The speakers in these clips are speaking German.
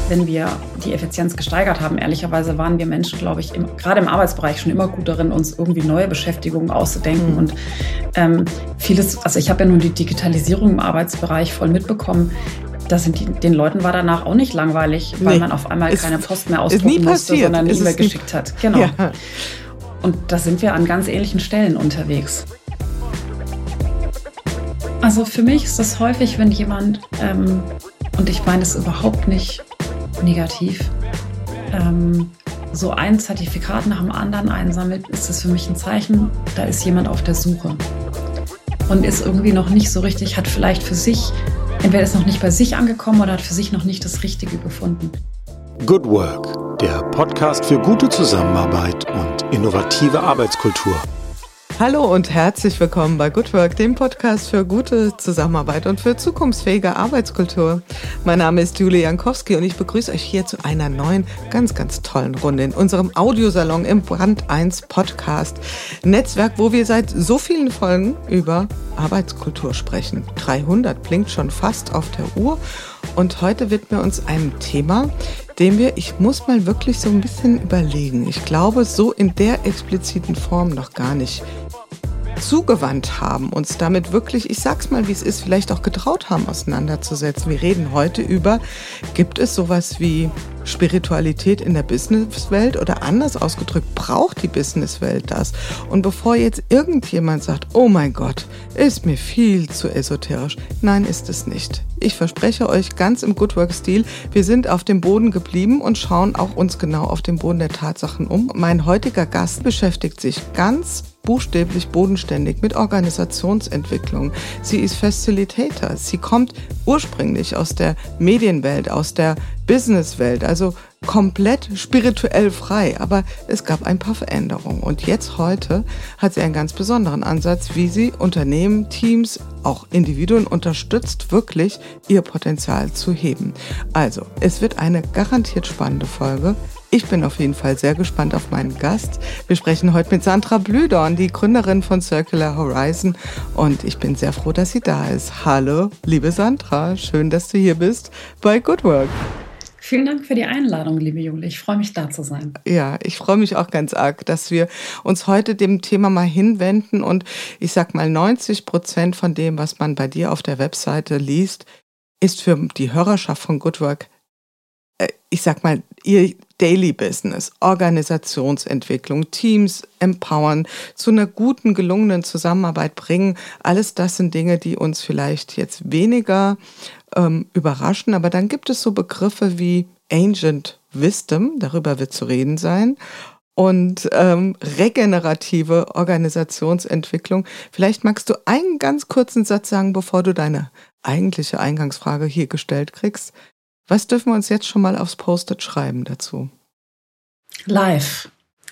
wenn wir die Effizienz gesteigert haben. Ehrlicherweise waren wir Menschen, glaube ich, gerade im Arbeitsbereich schon immer gut darin, uns irgendwie neue Beschäftigungen auszudenken. Und vieles, also ich habe ja nun die Digitalisierung im Arbeitsbereich voll mitbekommen. Den Leuten war danach auch nicht langweilig, weil man auf einmal keine Post mehr ausdrucken musste, sondern eine E-Mail geschickt hat. Genau. Ja. Und da sind wir an ganz ähnlichen Stellen unterwegs. Also für mich ist das häufig, wenn jemand, und ich meine es überhaupt nicht negativ, so ein Zertifikat nach dem anderen einsammelt, ist das für mich ein Zeichen, da ist jemand auf der Suche und ist irgendwie noch nicht so richtig, hat vielleicht für sich, entweder ist noch nicht bei sich angekommen oder hat für sich noch nicht das Richtige gefunden. Good Work, der Podcast für gute Zusammenarbeit und innovative Arbeitskultur. Hallo und herzlich willkommen bei Good Work, dem Podcast für gute Zusammenarbeit und für zukunftsfähige Arbeitskultur. Mein Name ist Julia Jankowski und ich begrüße euch hier zu einer neuen, ganz, ganz tollen Runde in unserem Audiosalon im Brand 1 Podcast Netzwerk, wo wir seit so vielen Folgen über Arbeitskultur sprechen. 300 blinkt schon fast auf der Uhr und heute widmen wir uns einem Thema, dem ich muss mal wirklich so ein bisschen überlegen. Ich glaube, so in der expliziten Form noch gar nicht zugewandt haben, uns damit wirklich, ich sag's mal, wie es ist, vielleicht auch getraut haben, auseinanderzusetzen. Wir reden heute über, gibt es sowas wie Spiritualität in der Businesswelt oder anders ausgedrückt, braucht die Businesswelt das? Und bevor jetzt irgendjemand sagt, oh mein Gott, ist mir viel zu esoterisch. Nein, ist es nicht. Ich verspreche euch ganz im Good Work-Stil, wir sind auf dem Boden geblieben und schauen auch uns genau auf dem Boden der Tatsachen um. Mein heutiger Gast beschäftigt sich ganz buchstäblich bodenständig mit Organisationsentwicklung. Sie ist Facilitator. Sie kommt ursprünglich aus der Medienwelt, aus der Businesswelt, also komplett spirituell frei. Aber es gab ein paar Veränderungen. Und jetzt heute hat sie einen ganz besonderen Ansatz, wie sie Unternehmen, Teams, auch Individuen unterstützt, wirklich ihr Potenzial zu heben. Also, es wird eine garantiert spannende Folge. Ich bin auf jeden Fall sehr gespannt auf meinen Gast. Wir sprechen heute mit Sandra Blühdorn, die Gründerin von Circular Horizon. Und ich bin sehr froh, dass sie da ist. Hallo, liebe Sandra. Schön, dass du hier bist bei Good Work. Vielen Dank für die Einladung, liebe Julia. Ich freue mich, da zu sein. Ja, ich freue mich auch ganz arg, dass wir uns heute dem Thema mal hinwenden. Und ich sag mal, 90% von dem, was man bei dir auf der Webseite liest, ist für die Hörerschaft von Good Work, ich sag mal, ihr Daily Business, Organisationsentwicklung, Teams empowern, zu einer guten, gelungenen Zusammenarbeit bringen. Alles das sind Dinge, die uns vielleicht jetzt weniger überraschen. Aber dann gibt es so Begriffe wie Ancient Wisdom, darüber wird zu reden sein, und regenerative Organisationsentwicklung. Vielleicht magst du einen ganz kurzen Satz sagen, bevor du deine eigentliche Eingangsfrage hier gestellt kriegst. Was dürfen wir uns jetzt schon mal aufs Post-it schreiben dazu? Life.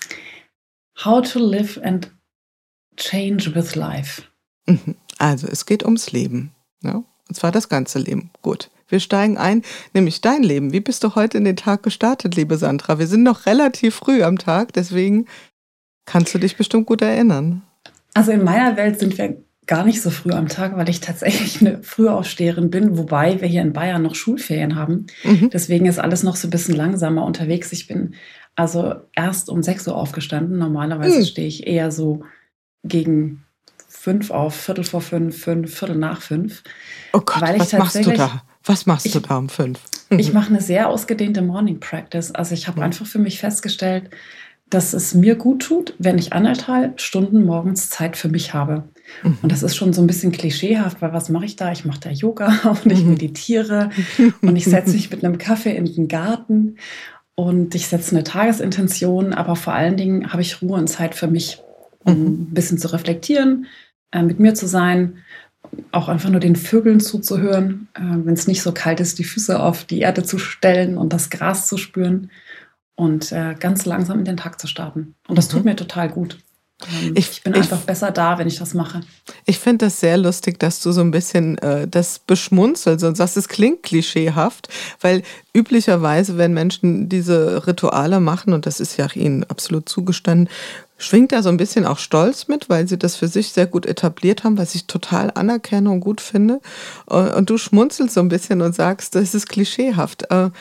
How to live and change with life. Also es geht ums Leben, ja? Und zwar das ganze Leben. Gut, wir steigen ein, nämlich dein Leben. Wie bist du heute in den Tag gestartet, liebe Sandra? Wir sind noch relativ früh am Tag, deswegen kannst du dich bestimmt gut erinnern. Also in meiner Welt sind wir gar nicht so früh am Tag, weil ich tatsächlich eine Frühaufsteherin bin, wobei wir hier in Bayern noch Schulferien haben. Deswegen ist alles noch so ein bisschen langsamer unterwegs. Ich bin also erst um 6 Uhr aufgestanden. Normalerweise stehe ich eher so gegen 5 auf, Viertel vor 5, 5, Viertel nach 5. Oh Gott, was machst du da? Was machst du da um 5? Ich mache eine sehr ausgedehnte Morning Practice. Also ich habe einfach für mich festgestellt, dass es mir gut tut, wenn ich 1,5 Stunden morgens Zeit für mich habe. Und das ist schon so ein bisschen klischeehaft, weil was mache ich da? Ich mache da Yoga und ich meditiere und ich setze mich mit einem Kaffee in den Garten und ich setze eine Tagesintention, aber vor allen Dingen habe ich Ruhe und Zeit für mich, um ein bisschen zu reflektieren, mit mir zu sein, auch einfach nur den Vögeln zuzuhören, wenn es nicht so kalt ist, die Füße auf die Erde zu stellen und das Gras zu spüren und ganz langsam in den Tag zu starten. Und das tut mir total gut. Ich bin einfach besser da, wenn ich das mache. Ich finde das sehr lustig, dass du so ein bisschen das beschmunzelst und sagst, es klingt klischeehaft, weil üblicherweise, wenn Menschen diese Rituale machen, und das ist ja ihnen absolut zugestanden, schwingt da so ein bisschen auch Stolz mit, weil sie das für sich sehr gut etabliert haben, was ich total anerkenne und gut finde. Und du schmunzelst so ein bisschen und sagst, das ist klischeehaft.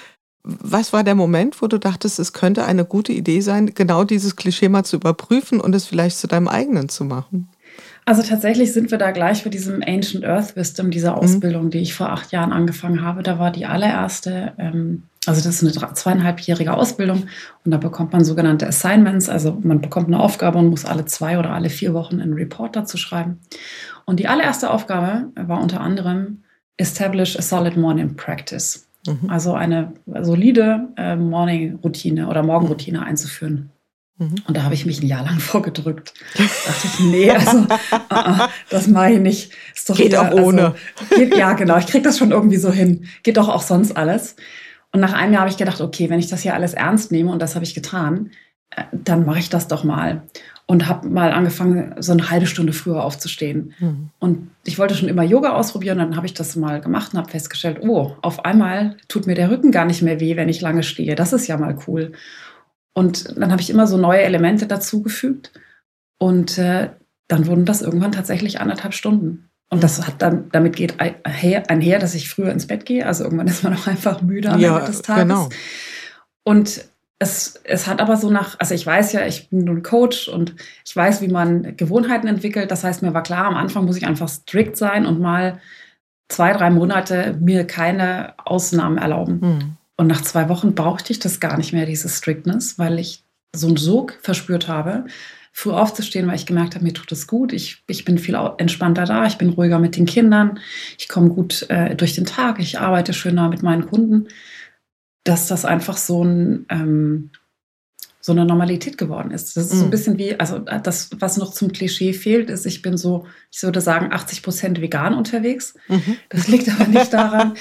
was war der Moment, wo du dachtest, es könnte eine gute Idee sein, genau dieses Klischee mal zu überprüfen und es vielleicht zu deinem eigenen zu machen? Also tatsächlich sind wir da gleich bei diesem Ancient Earth Wisdom, dieser Ausbildung, die ich vor 8 Jahren angefangen habe. Da war die allererste, also das ist eine 2,5-jährige Ausbildung und da bekommt man sogenannte Assignments, also man bekommt eine Aufgabe und muss alle 2 oder alle 4 Wochen einen Report dazu schreiben. Und die allererste Aufgabe war unter anderem Establish a Solid Morning Practice, also eine solide Morning-Routine oder Morgenroutine einzuführen. Und da habe ich mich ein Jahr lang vorgedrückt. Da dachte ich, nee, also das mache ich nicht. Ist doch geht wieder, auch ohne. Also, ja, genau, ich kriege das schon irgendwie so hin. Geht doch auch sonst alles. Und nach einem Jahr habe ich gedacht, okay, wenn ich das hier alles ernst nehme, und das habe ich getan, dann mache ich das doch mal. Und habe mal angefangen, so eine halbe Stunde früher aufzustehen. Und ich wollte schon immer Yoga ausprobieren. Dann habe ich das mal gemacht und habe festgestellt, oh, auf einmal tut mir der Rücken gar nicht mehr weh, wenn ich lange stehe. Das ist ja mal cool. Und dann habe ich immer so neue Elemente dazugefügt. Und dann wurden das irgendwann tatsächlich 1,5 Stunden. Und das hat dann, damit geht einher, dass ich früher ins Bett gehe. Also irgendwann ist man auch einfach müde am Ende des Tages. Genau. Und es hat aber so also ich weiß ja, ich bin nun Coach und ich weiß, wie man Gewohnheiten entwickelt. Das heißt, mir war klar, am Anfang muss ich einfach strikt sein und mal 2, 3 Monate mir keine Ausnahmen erlauben. Und nach 2 Wochen brauchte ich das gar nicht mehr, diese Strictness, weil ich so einen Sog verspürt habe, früh aufzustehen, weil ich gemerkt habe, mir tut es gut. Ich bin viel entspannter da, ich bin ruhiger mit den Kindern, ich komme gut durch den Tag, ich arbeite schöner mit meinen Kunden, dass das einfach so eine Normalität geworden ist. Das ist so ein bisschen wie, also das, was noch zum Klischee fehlt, ist, ich bin so, ich würde sagen, 80% vegan unterwegs. Das liegt aber nicht daran,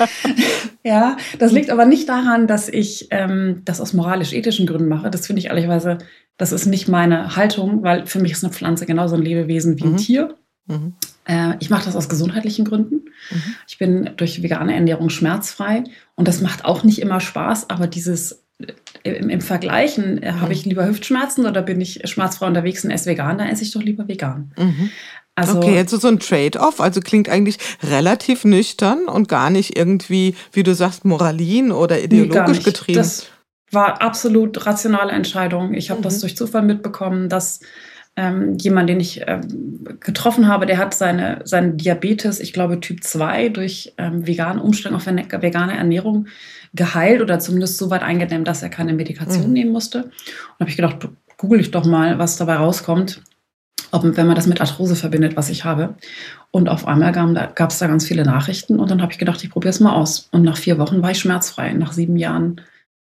dass ich das aus moralisch-ethischen Gründen mache. Das finde ich ehrlicherweise, das ist nicht meine Haltung, weil für mich ist eine Pflanze genauso ein Lebewesen wie ein Tier. Ich mache das aus gesundheitlichen Gründen. Ich bin durch vegane Ernährung schmerzfrei und das macht auch nicht immer Spaß, aber dieses im Vergleichen, habe ich lieber Hüftschmerzen oder bin ich schmerzfrei unterwegs und esse vegan, dann esse ich doch lieber vegan. Also, okay, jetzt so ein Trade-off, also klingt eigentlich relativ nüchtern und gar nicht irgendwie, wie du sagst, moralin oder ideologisch getrieben. Das war absolut rationale Entscheidung. Ich habe das durch Zufall mitbekommen, dass jemand, den ich getroffen habe, der hat seinen Diabetes, ich glaube Typ 2, durch vegane Umstellung auf vegane Ernährung geheilt oder zumindest so weit eingedämmt, dass er keine Medikation nehmen musste. Und habe ich gedacht, google ich doch mal, was dabei rauskommt, wenn man das mit Arthrose verbindet, was ich habe. Und auf einmal gab es da ganz viele Nachrichten und dann habe ich gedacht, ich probiere es mal aus. Und nach 4 Wochen war ich schmerzfrei, nach 7 Jahren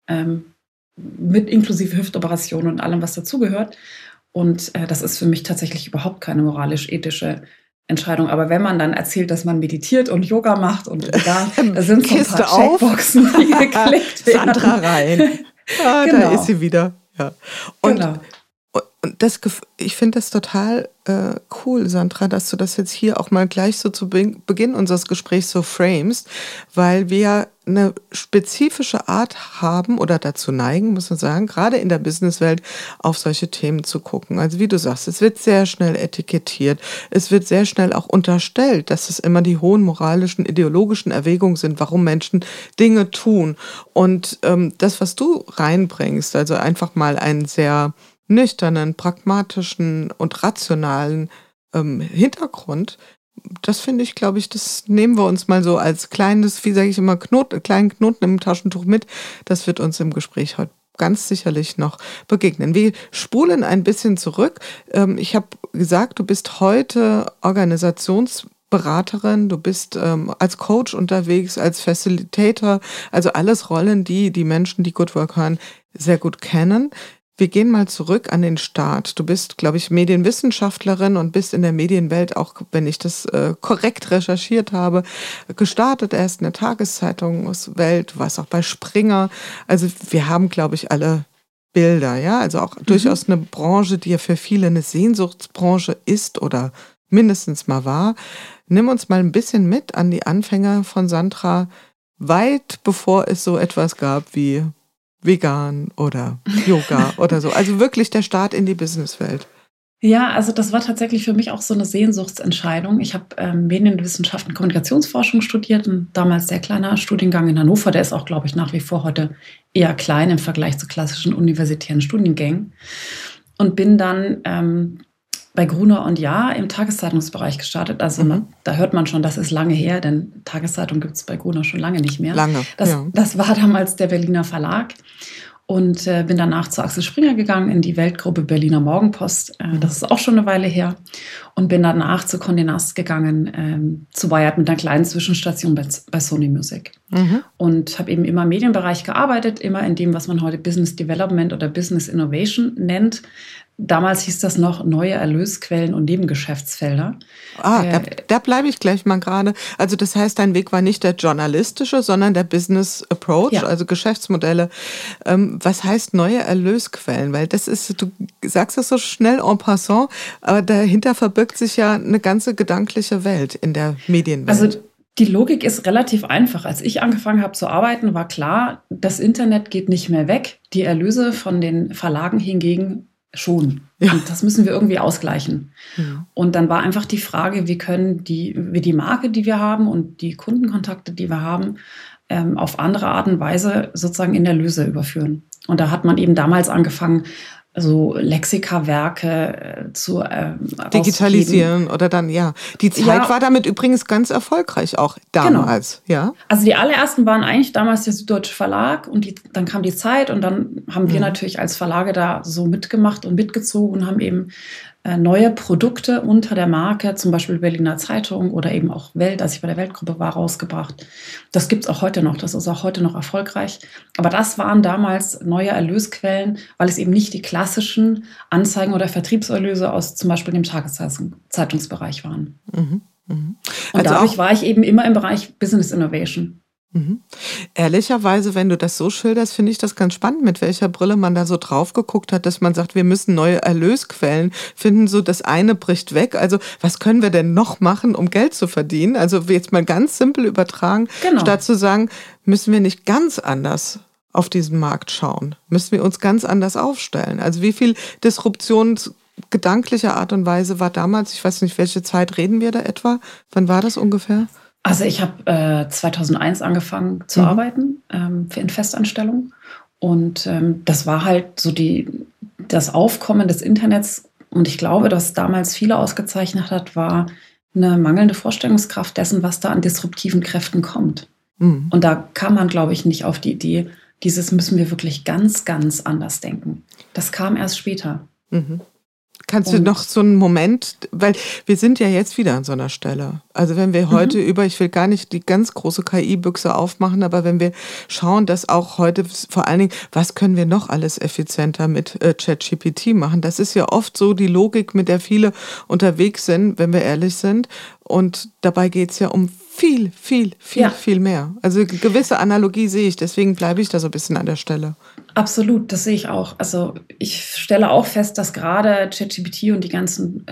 mit inklusive Hüftoperation und allem, was dazugehört. Und das ist für mich tatsächlich überhaupt keine moralisch-ethische Entscheidung. Aber wenn man dann erzählt, dass man meditiert und Yoga macht und vegan, da sind so ein paar Checkboxen, die geklickt werden. Sandra rein. Genau. Da ist sie wieder. Ja. Und, genau. Und ich finde das total cool, Sandra, dass du das jetzt hier auch mal gleich so zu Beginn unseres Gesprächs so framest, weil wir eine spezifische Art haben oder dazu neigen, muss man sagen, gerade in der Businesswelt auf solche Themen zu gucken. Also wie du sagst, es wird sehr schnell etikettiert, es wird sehr schnell auch unterstellt, dass es immer die hohen moralischen, ideologischen Erwägungen sind, warum Menschen Dinge tun. Und das, was du reinbringst, also einfach mal einen sehr nüchternen, pragmatischen und rationalen Hintergrund, das finde ich, glaube ich, das nehmen wir uns mal so als kleines, wie sage ich immer, kleinen Knoten im Taschentuch mit. Das wird uns im Gespräch heute ganz sicherlich noch begegnen. Wir spulen ein bisschen zurück. Ich habe gesagt, du bist heute Organisationsberaterin, du bist als Coach unterwegs, als Facilitator, also alles Rollen, die Menschen, die Good Work hören, sehr gut kennen. Wir gehen mal zurück an den Start. Du bist, glaube ich, Medienwissenschaftlerin und bist in der Medienwelt, auch wenn ich das korrekt recherchiert habe, gestartet erst in der Tageszeitungswelt, warst auch bei Springer. Also wir haben, glaube ich, alle Bilder, ja, also auch durchaus eine Branche, die ja für viele eine Sehnsuchtsbranche ist oder mindestens mal war. Nimm uns mal ein bisschen mit an die Anfänge von Sandra, weit bevor es so etwas gab wie vegan oder Yoga oder so. Also wirklich der Start in die Businesswelt. Ja, also das war tatsächlich für mich auch so eine Sehnsuchtsentscheidung. Ich habe Medienwissenschaften und Kommunikationsforschung studiert, ein damals sehr kleiner Studiengang in Hannover. Der ist auch, glaube ich, nach wie vor heute eher klein im Vergleich zu klassischen universitären Studiengängen. Und bin dann bei Gruner und Jahr im Tageszeitungsbereich gestartet. Also da hört man schon, das ist lange her, denn Tageszeitung gibt es bei Gruner schon lange nicht mehr. Das war damals der Berliner Verlag. Und bin danach zu Axel Springer gegangen in die Weltgruppe Berliner Morgenpost. Das ist auch schon eine Weile her. Und bin danach zu Condé Nast gegangen, zu Wired mit einer kleinen Zwischenstation bei Sony Music. Und habe eben immer im Medienbereich gearbeitet, immer in dem, was man heute Business Development oder Business Innovation nennt. Damals hieß das noch neue Erlösquellen und Nebengeschäftsfelder. Da bleibe ich gleich mal gerade. Also das heißt, dein Weg war nicht der journalistische, sondern der Business Approach, also Geschäftsmodelle. Was heißt neue Erlösquellen? Weil das ist, du sagst das so schnell en passant, aber dahinter verbirgt sich ja eine ganze gedankliche Welt in der Medienwelt. Also die Logik ist relativ einfach. Als ich angefangen habe zu arbeiten, war klar, das Internet geht nicht mehr weg. Die Erlöse von den Verlagen hingegen schon. Ja. Und das müssen wir irgendwie ausgleichen. Ja. Und dann war einfach die Frage, wie können wir die Marke, die wir haben und die Kundenkontakte, die wir haben, auf andere Art und Weise sozusagen in Erlöse überführen. Und da hat man eben damals angefangen, so Lexika-Werke zu digitalisieren oder dann, Die Zeit war damit übrigens ganz erfolgreich auch damals. Genau. Ja. Also die allerersten waren eigentlich damals der Süddeutsche Verlag und dann kam die Zeit und dann haben wir natürlich als Verlage da so mitgemacht und mitgezogen und haben eben neue Produkte unter der Marke, zum Beispiel Berliner Zeitung oder eben auch Welt, als ich bei der Weltgruppe war, rausgebracht. Das gibt's auch heute noch, das ist auch heute noch erfolgreich. Aber das waren damals neue Erlösquellen, weil es eben nicht die klassischen Anzeigen- oder Vertriebserlöse aus zum Beispiel dem Tageszeitungsbereich waren. Und also dadurch war ich eben immer im Bereich Business Innovation. Ehrlicherweise, wenn du das so schilderst, finde ich das ganz spannend, mit welcher Brille man da so drauf geguckt hat, dass man sagt, wir müssen neue Erlösquellen finden, so das eine bricht weg. Also was können wir denn noch machen, um Geld zu verdienen? Also jetzt mal ganz simpel übertragen, statt zu sagen, müssen wir nicht ganz anders auf diesen Markt schauen? Müssen wir uns ganz anders aufstellen? Also wie viel Disruption gedanklicher Art und Weise war damals? Ich weiß nicht, welche Zeit reden wir da etwa? Wann war das ungefähr? Also ich habe 2001 angefangen zu arbeiten in Festanstellung und das war halt so das Aufkommen des Internets und ich glaube, was damals viele ausgezeichnet hat, war eine mangelnde Vorstellungskraft dessen, was da an disruptiven Kräften kommt. Und da kam man, glaube ich, nicht auf die Idee, dieses müssen wir wirklich ganz, ganz anders denken. Das kam erst später. Kannst du noch so einen Moment, weil wir sind ja jetzt wieder an so einer Stelle. Also wenn wir heute ich will gar nicht die ganz große KI-Büchse aufmachen, aber wenn wir schauen, dass auch heute vor allen Dingen, was können wir noch alles effizienter mit ChatGPT machen? Das ist ja oft so die Logik, mit der viele unterwegs sind, wenn wir ehrlich sind. Und dabei geht's ja um viel mehr. Also eine gewisse Analogie sehe ich, deswegen bleibe ich da so ein bisschen an der Stelle. Absolut, das sehe ich auch. Also ich stelle auch fest, dass gerade ChatGPT und die ganzen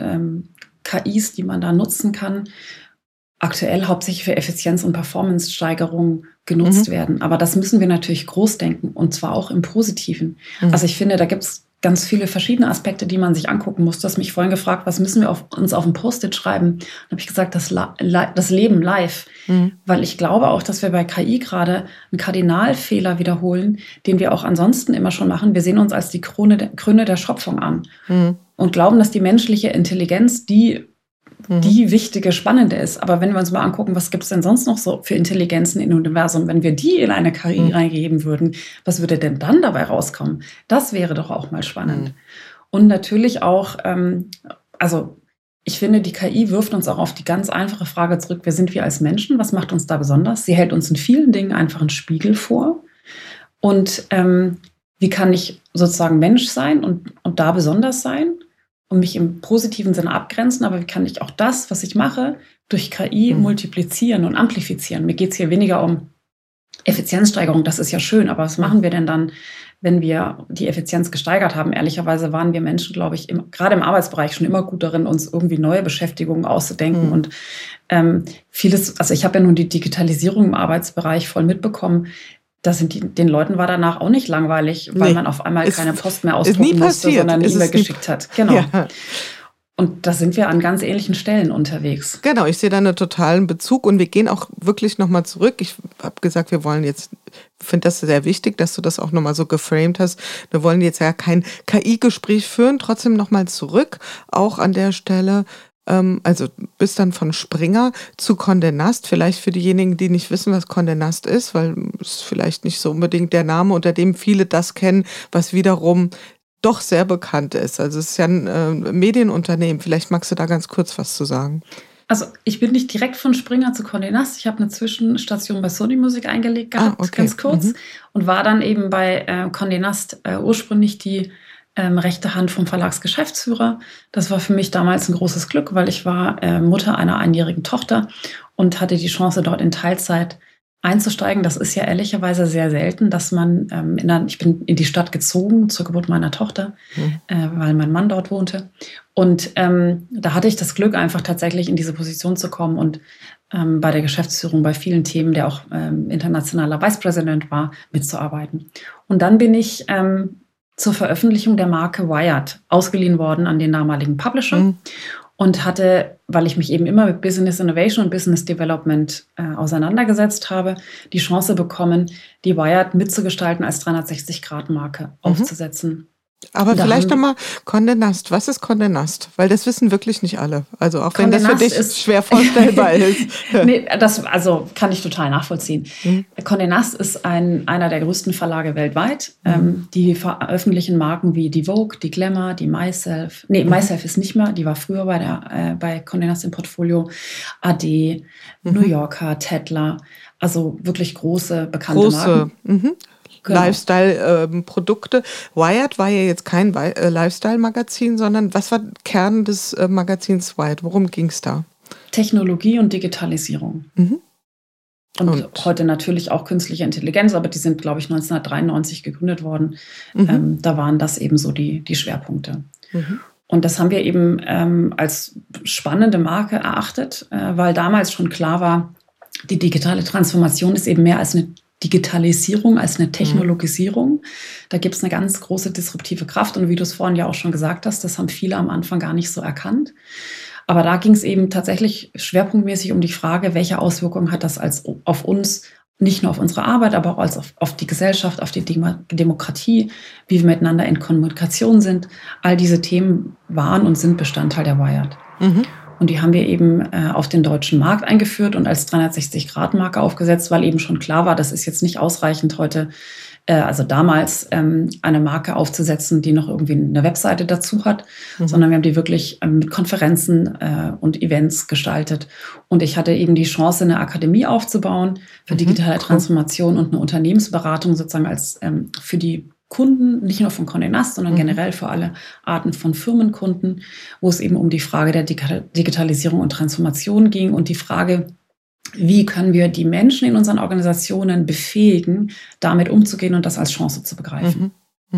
KIs, die man da nutzen kann, aktuell hauptsächlich für Effizienz- und Performance-Steigerung genutzt werden. Aber das müssen wir natürlich groß denken und zwar auch im Positiven. Also ich finde, da gibt es ganz viele verschiedene Aspekte, die man sich angucken muss. Du hast mich vorhin gefragt, was müssen wir uns auf ein Post-it schreiben? Dann habe ich gesagt, das Leben live. Weil ich glaube auch, dass wir bei KI gerade einen Kardinalfehler wiederholen, den wir auch ansonsten immer schon machen. Wir sehen uns als die Krone der Schöpfung an und glauben, dass die menschliche Intelligenz die wichtige, spannende ist. Aber wenn wir uns mal angucken, was gibt es denn sonst noch so für Intelligenzen im Universum, wenn wir die in eine KI reingeben würden, was würde denn dann dabei rauskommen? Das wäre doch auch mal spannend. Und natürlich auch, also ich finde, die KI wirft uns auch auf die ganz einfache Frage zurück, wer sind wir als Menschen? Was macht uns da besonders? Sie hält uns in vielen Dingen einfach einen Spiegel vor. Und wie kann ich sozusagen Mensch sein und da besonders sein? Und mich im positiven Sinne abgrenzen, aber wie kann ich auch das, was ich mache, durch KI multiplizieren und amplifizieren? Mir geht es hier weniger um Effizienzsteigerung, das ist ja schön, aber was machen wir denn dann, wenn wir die Effizienz gesteigert haben? Ehrlicherweise waren wir Menschen, glaube ich, gerade im Arbeitsbereich schon immer gut darin, uns irgendwie neue Beschäftigungen auszudenken. Und vieles, also ich habe ja nun die Digitalisierung im Arbeitsbereich voll mitbekommen. Den Leuten war danach auch nicht langweilig, weil man auf einmal keine Post mehr ausdrucken musste, sondern eine E-Mail geschickt hat. Genau. Ja. Und da sind wir an ganz ähnlichen Stellen unterwegs. Genau, ich sehe da einen totalen Bezug und wir gehen auch wirklich nochmal zurück. Ich habe gesagt, finde das sehr wichtig, dass du das auch nochmal so geframed hast. Wir wollen jetzt ja kein KI-Gespräch führen, trotzdem nochmal zurück, auch an der Stelle. Also bis dann von Springer zu Condé Nast. Vielleicht für diejenigen, die nicht wissen, was Condé Nast ist, weil es vielleicht nicht so unbedingt der Name, unter dem viele das kennen, was wiederum doch sehr bekannt ist. Also es ist ja ein Medienunternehmen. Vielleicht magst du da ganz kurz was zu sagen. Also ich bin nicht direkt von Springer zu Condé Nast. Ich habe eine Zwischenstation bei Sony Music eingelegt gehabt, ganz kurz. Und war dann eben bei Condé Nast ursprünglich die rechte Hand vom Verlagsgeschäftsführer. Das war für mich damals ein großes Glück, weil ich war Mutter einer einjährigen Tochter und hatte die Chance, dort in Teilzeit einzusteigen. Das ist ja ehrlicherweise sehr selten, dass man, ich bin in die Stadt gezogen zur Geburt meiner Tochter, weil mein Mann dort wohnte. Und da hatte ich das Glück, einfach tatsächlich in diese Position zu kommen und bei der Geschäftsführung bei vielen Themen, der auch internationaler Vice President war, mitzuarbeiten. Und dann bin ich zur Veröffentlichung der Marke Wired ausgeliehen worden an den damaligen Publisher. Und hatte, weil ich mich eben immer mit Business Innovation und Business Development auseinandergesetzt habe, die Chance bekommen, die Wired mitzugestalten als 360-Grad-Marke aufzusetzen. Aber vielleicht nochmal Condé Nast. Was ist Condé Nast? Weil das wissen wirklich nicht alle. Also auch wenn das für dich schwer vorstellbar ist. Nee, das kann ich total nachvollziehen. Condé Nast ist einer der größten Verlage weltweit. Die veröffentlichen Marken wie die Vogue, die Glamour, die Myself. Nee, Myself ist nicht mehr. Die war früher bei Condé Nast im Portfolio. AD, New Yorker, Tetler. Also wirklich große, bekannte Marken. Genau. Lifestyle-Produkte. Wired war ja jetzt kein Lifestyle-Magazin, sondern was war Kern des Magazins Wired? Worum ging es da? Technologie und Digitalisierung. Und heute natürlich auch künstliche Intelligenz, aber die sind, glaube ich, 1993 gegründet worden. Da waren das eben so die Schwerpunkte. Und das haben wir eben als spannende Marke erachtet, weil damals schon klar war, die digitale Transformation ist eben mehr als eine Digitalisierung, als eine Technologisierung. Da gibt es eine ganz große disruptive Kraft. Und wie du es vorhin ja auch schon gesagt hast, das haben viele am Anfang gar nicht so erkannt. Aber da ging es eben tatsächlich schwerpunktmäßig um die Frage, welche Auswirkungen hat das auf uns, nicht nur auf unsere Arbeit, aber auch auf die Gesellschaft, auf die Demokratie, wie wir miteinander in Kommunikation sind. All diese Themen waren und sind Bestandteil der Wired. Und die haben wir eben auf den deutschen Markt eingeführt und als 360-Grad-Marke aufgesetzt, weil eben schon klar war, das ist jetzt nicht ausreichend heute, also damals eine Marke aufzusetzen, die noch irgendwie eine Webseite dazu hat, sondern wir haben die wirklich mit Konferenzen und Events gestaltet. Und ich hatte eben die Chance, eine Akademie aufzubauen für digitale Transformation und eine Unternehmensberatung sozusagen als für die Kunden, nicht nur von Condé Nast, sondern generell für alle Arten von Firmenkunden, wo es eben um die Frage der Digitalisierung und Transformation ging und die Frage, wie können wir die Menschen in unseren Organisationen befähigen, damit umzugehen und das als Chance zu begreifen.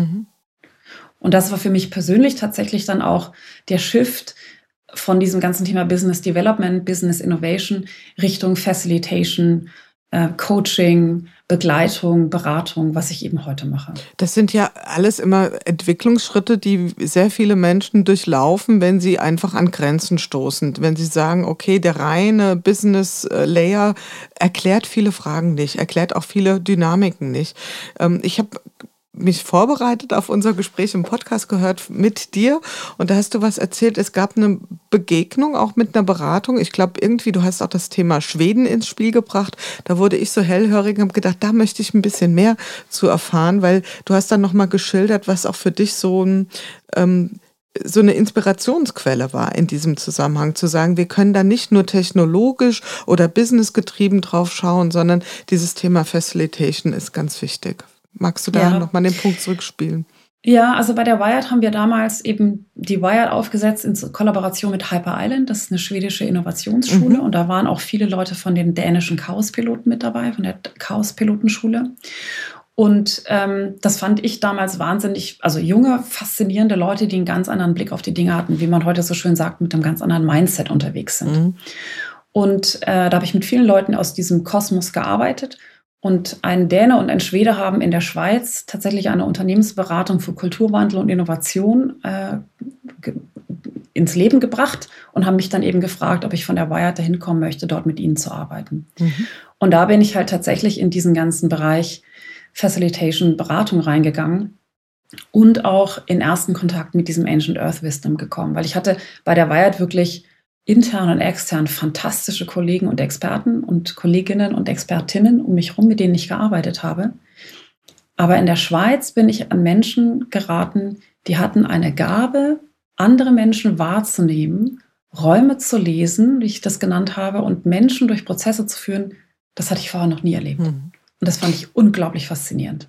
Und das war für mich persönlich tatsächlich dann auch der Shift von diesem ganzen Thema Business Development, Business Innovation Richtung Facilitation, Coaching, Begleitung, Beratung, was ich eben heute mache. Das sind ja alles immer Entwicklungsschritte, die sehr viele Menschen durchlaufen, wenn sie einfach an Grenzen stoßen. Wenn sie sagen, okay, der reine Business-Layer erklärt viele Fragen nicht, erklärt auch viele Dynamiken nicht. Ich habe mich vorbereitet auf unser Gespräch im Podcast gehört mit dir und da hast du was erzählt, es gab eine Begegnung auch mit einer Beratung, ich glaube irgendwie, du hast auch das Thema Schweden ins Spiel gebracht, da wurde ich so hellhörig und habe gedacht, da möchte ich ein bisschen mehr zu erfahren, weil du hast dann nochmal geschildert, was auch für dich so eine Inspirationsquelle war in diesem Zusammenhang, zu sagen, wir können da nicht nur technologisch oder businessgetrieben drauf schauen, sondern dieses Thema Facilitation ist ganz wichtig. Magst du da nochmal den Punkt zurückspielen? Ja, also bei der Wired haben wir damals eben die Wired aufgesetzt in Kollaboration mit Hyper Island. Das ist eine schwedische Innovationsschule. Und da waren auch viele Leute von den dänischen Chaos-Piloten mit dabei, von der Chaos-Pilotenschule. Und das fand ich damals wahnsinnig, also junge, faszinierende Leute, die einen ganz anderen Blick auf die Dinge hatten, wie man heute so schön sagt, mit einem ganz anderen Mindset unterwegs sind. Und da habe ich mit vielen Leuten aus diesem Kosmos gearbeitet. Und ein Däne und ein Schwede haben in der Schweiz tatsächlich eine Unternehmensberatung für Kulturwandel und Innovation ins Leben gebracht und haben mich dann eben gefragt, ob ich von der Wired dahin kommen möchte, dort mit ihnen zu arbeiten. Und da bin ich halt tatsächlich in diesen ganzen Bereich Facilitation, Beratung reingegangen und auch in ersten Kontakt mit diesem Ancient Earth Wisdom gekommen, weil ich hatte bei der Wired wirklich intern und extern fantastische Kollegen und Experten und Kolleginnen und Expertinnen um mich herum, mit denen ich gearbeitet habe. Aber in der Schweiz bin ich an Menschen geraten, die hatten eine Gabe, andere Menschen wahrzunehmen, Räume zu lesen, wie ich das genannt habe, und Menschen durch Prozesse zu führen. Das hatte ich vorher noch nie erlebt. Und das fand ich unglaublich faszinierend.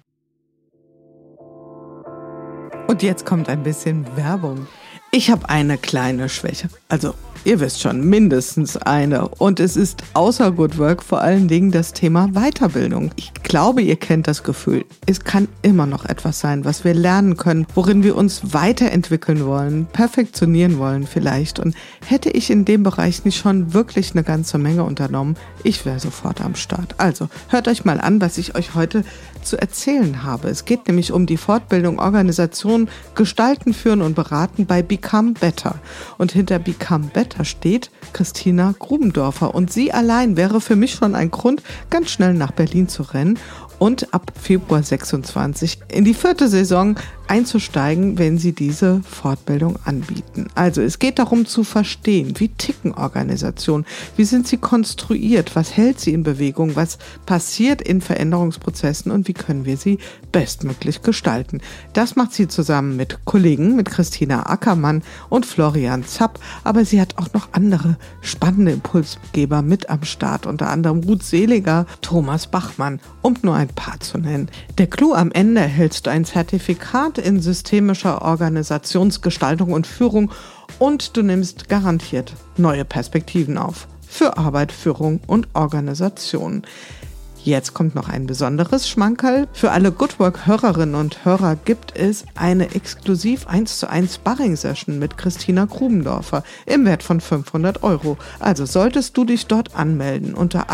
Und jetzt kommt ein bisschen Werbung. Ich habe eine kleine Schwäche. Also, ihr wisst schon, mindestens eine. Und es ist außer Good Work vor allen Dingen das Thema Weiterbildung. Ich glaube, ihr kennt das Gefühl. Es kann immer noch etwas sein, was wir lernen können, worin wir uns weiterentwickeln wollen, perfektionieren wollen vielleicht. Und hätte ich in dem Bereich nicht schon wirklich eine ganze Menge unternommen, ich wäre sofort am Start. Also, hört euch mal an, was ich euch heute zu erzählen habe. Es geht nämlich um die Fortbildung Organisation, Gestalten, Führen und Beraten bei Become Better. Und hinter Become Better steht Christina Grubendorfer. Und sie allein wäre für mich schon ein Grund, ganz schnell nach Berlin zu rennen und ab Februar 26 in die 4. Saison einzusteigen, wenn sie diese Fortbildung anbieten. Also es geht darum zu verstehen, wie ticken Organisationen, wie sind sie konstruiert, was hält sie in Bewegung, was passiert in Veränderungsprozessen und wie können wir sie bestmöglich gestalten. Das macht sie zusammen mit Kollegen, mit Christina Ackermann und Florian Zapp, aber sie hat auch noch andere spannende Impulsgeber mit am Start, unter anderem Ruth Seliger, Thomas Bachmann, um nur ein paar zu nennen. Der Clou: am Ende erhältst du ein Zertifikat in systemischer Organisationsgestaltung und Führung und du nimmst garantiert neue Perspektiven auf für Arbeit, Führung und Organisation. Jetzt kommt noch ein besonderes Schmankerl. Für alle Good Work Hörerinnen und Hörer gibt es eine exklusiv 1:1 Sparring-Session mit Christina Grubendorfer im Wert von 500 €. Also solltest du dich dort anmelden unter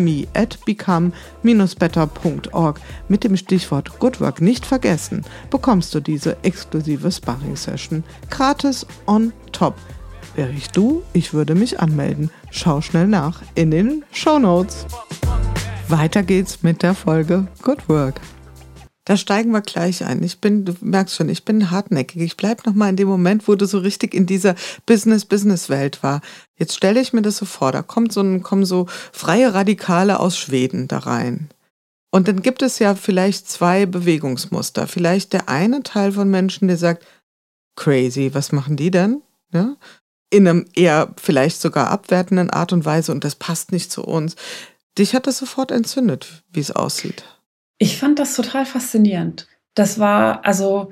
akademie@become-better.org mit dem Stichwort Good Work nicht vergessen, bekommst du diese exklusive Sparring-Session gratis on top. Wäre ich du, ich würde mich anmelden. Schau schnell nach in den Shownotes. Weiter geht's mit der Folge Good Work. Da steigen wir gleich ein. Du merkst schon, ich bin hartnäckig. Ich bleib noch mal in dem Moment, wo du so richtig in dieser Business-Welt war. Jetzt stelle ich mir das so vor, da kommen so freie Radikale aus Schweden da rein. Und dann gibt es ja vielleicht 2 Bewegungsmuster. Vielleicht der eine Teil von Menschen, der sagt, crazy, was machen die denn? Ja? In einem eher vielleicht sogar abwertenden Art und Weise und das passt nicht zu uns. Dich hat das sofort entzündet, wie es aussieht. Ich fand das total faszinierend. Das war,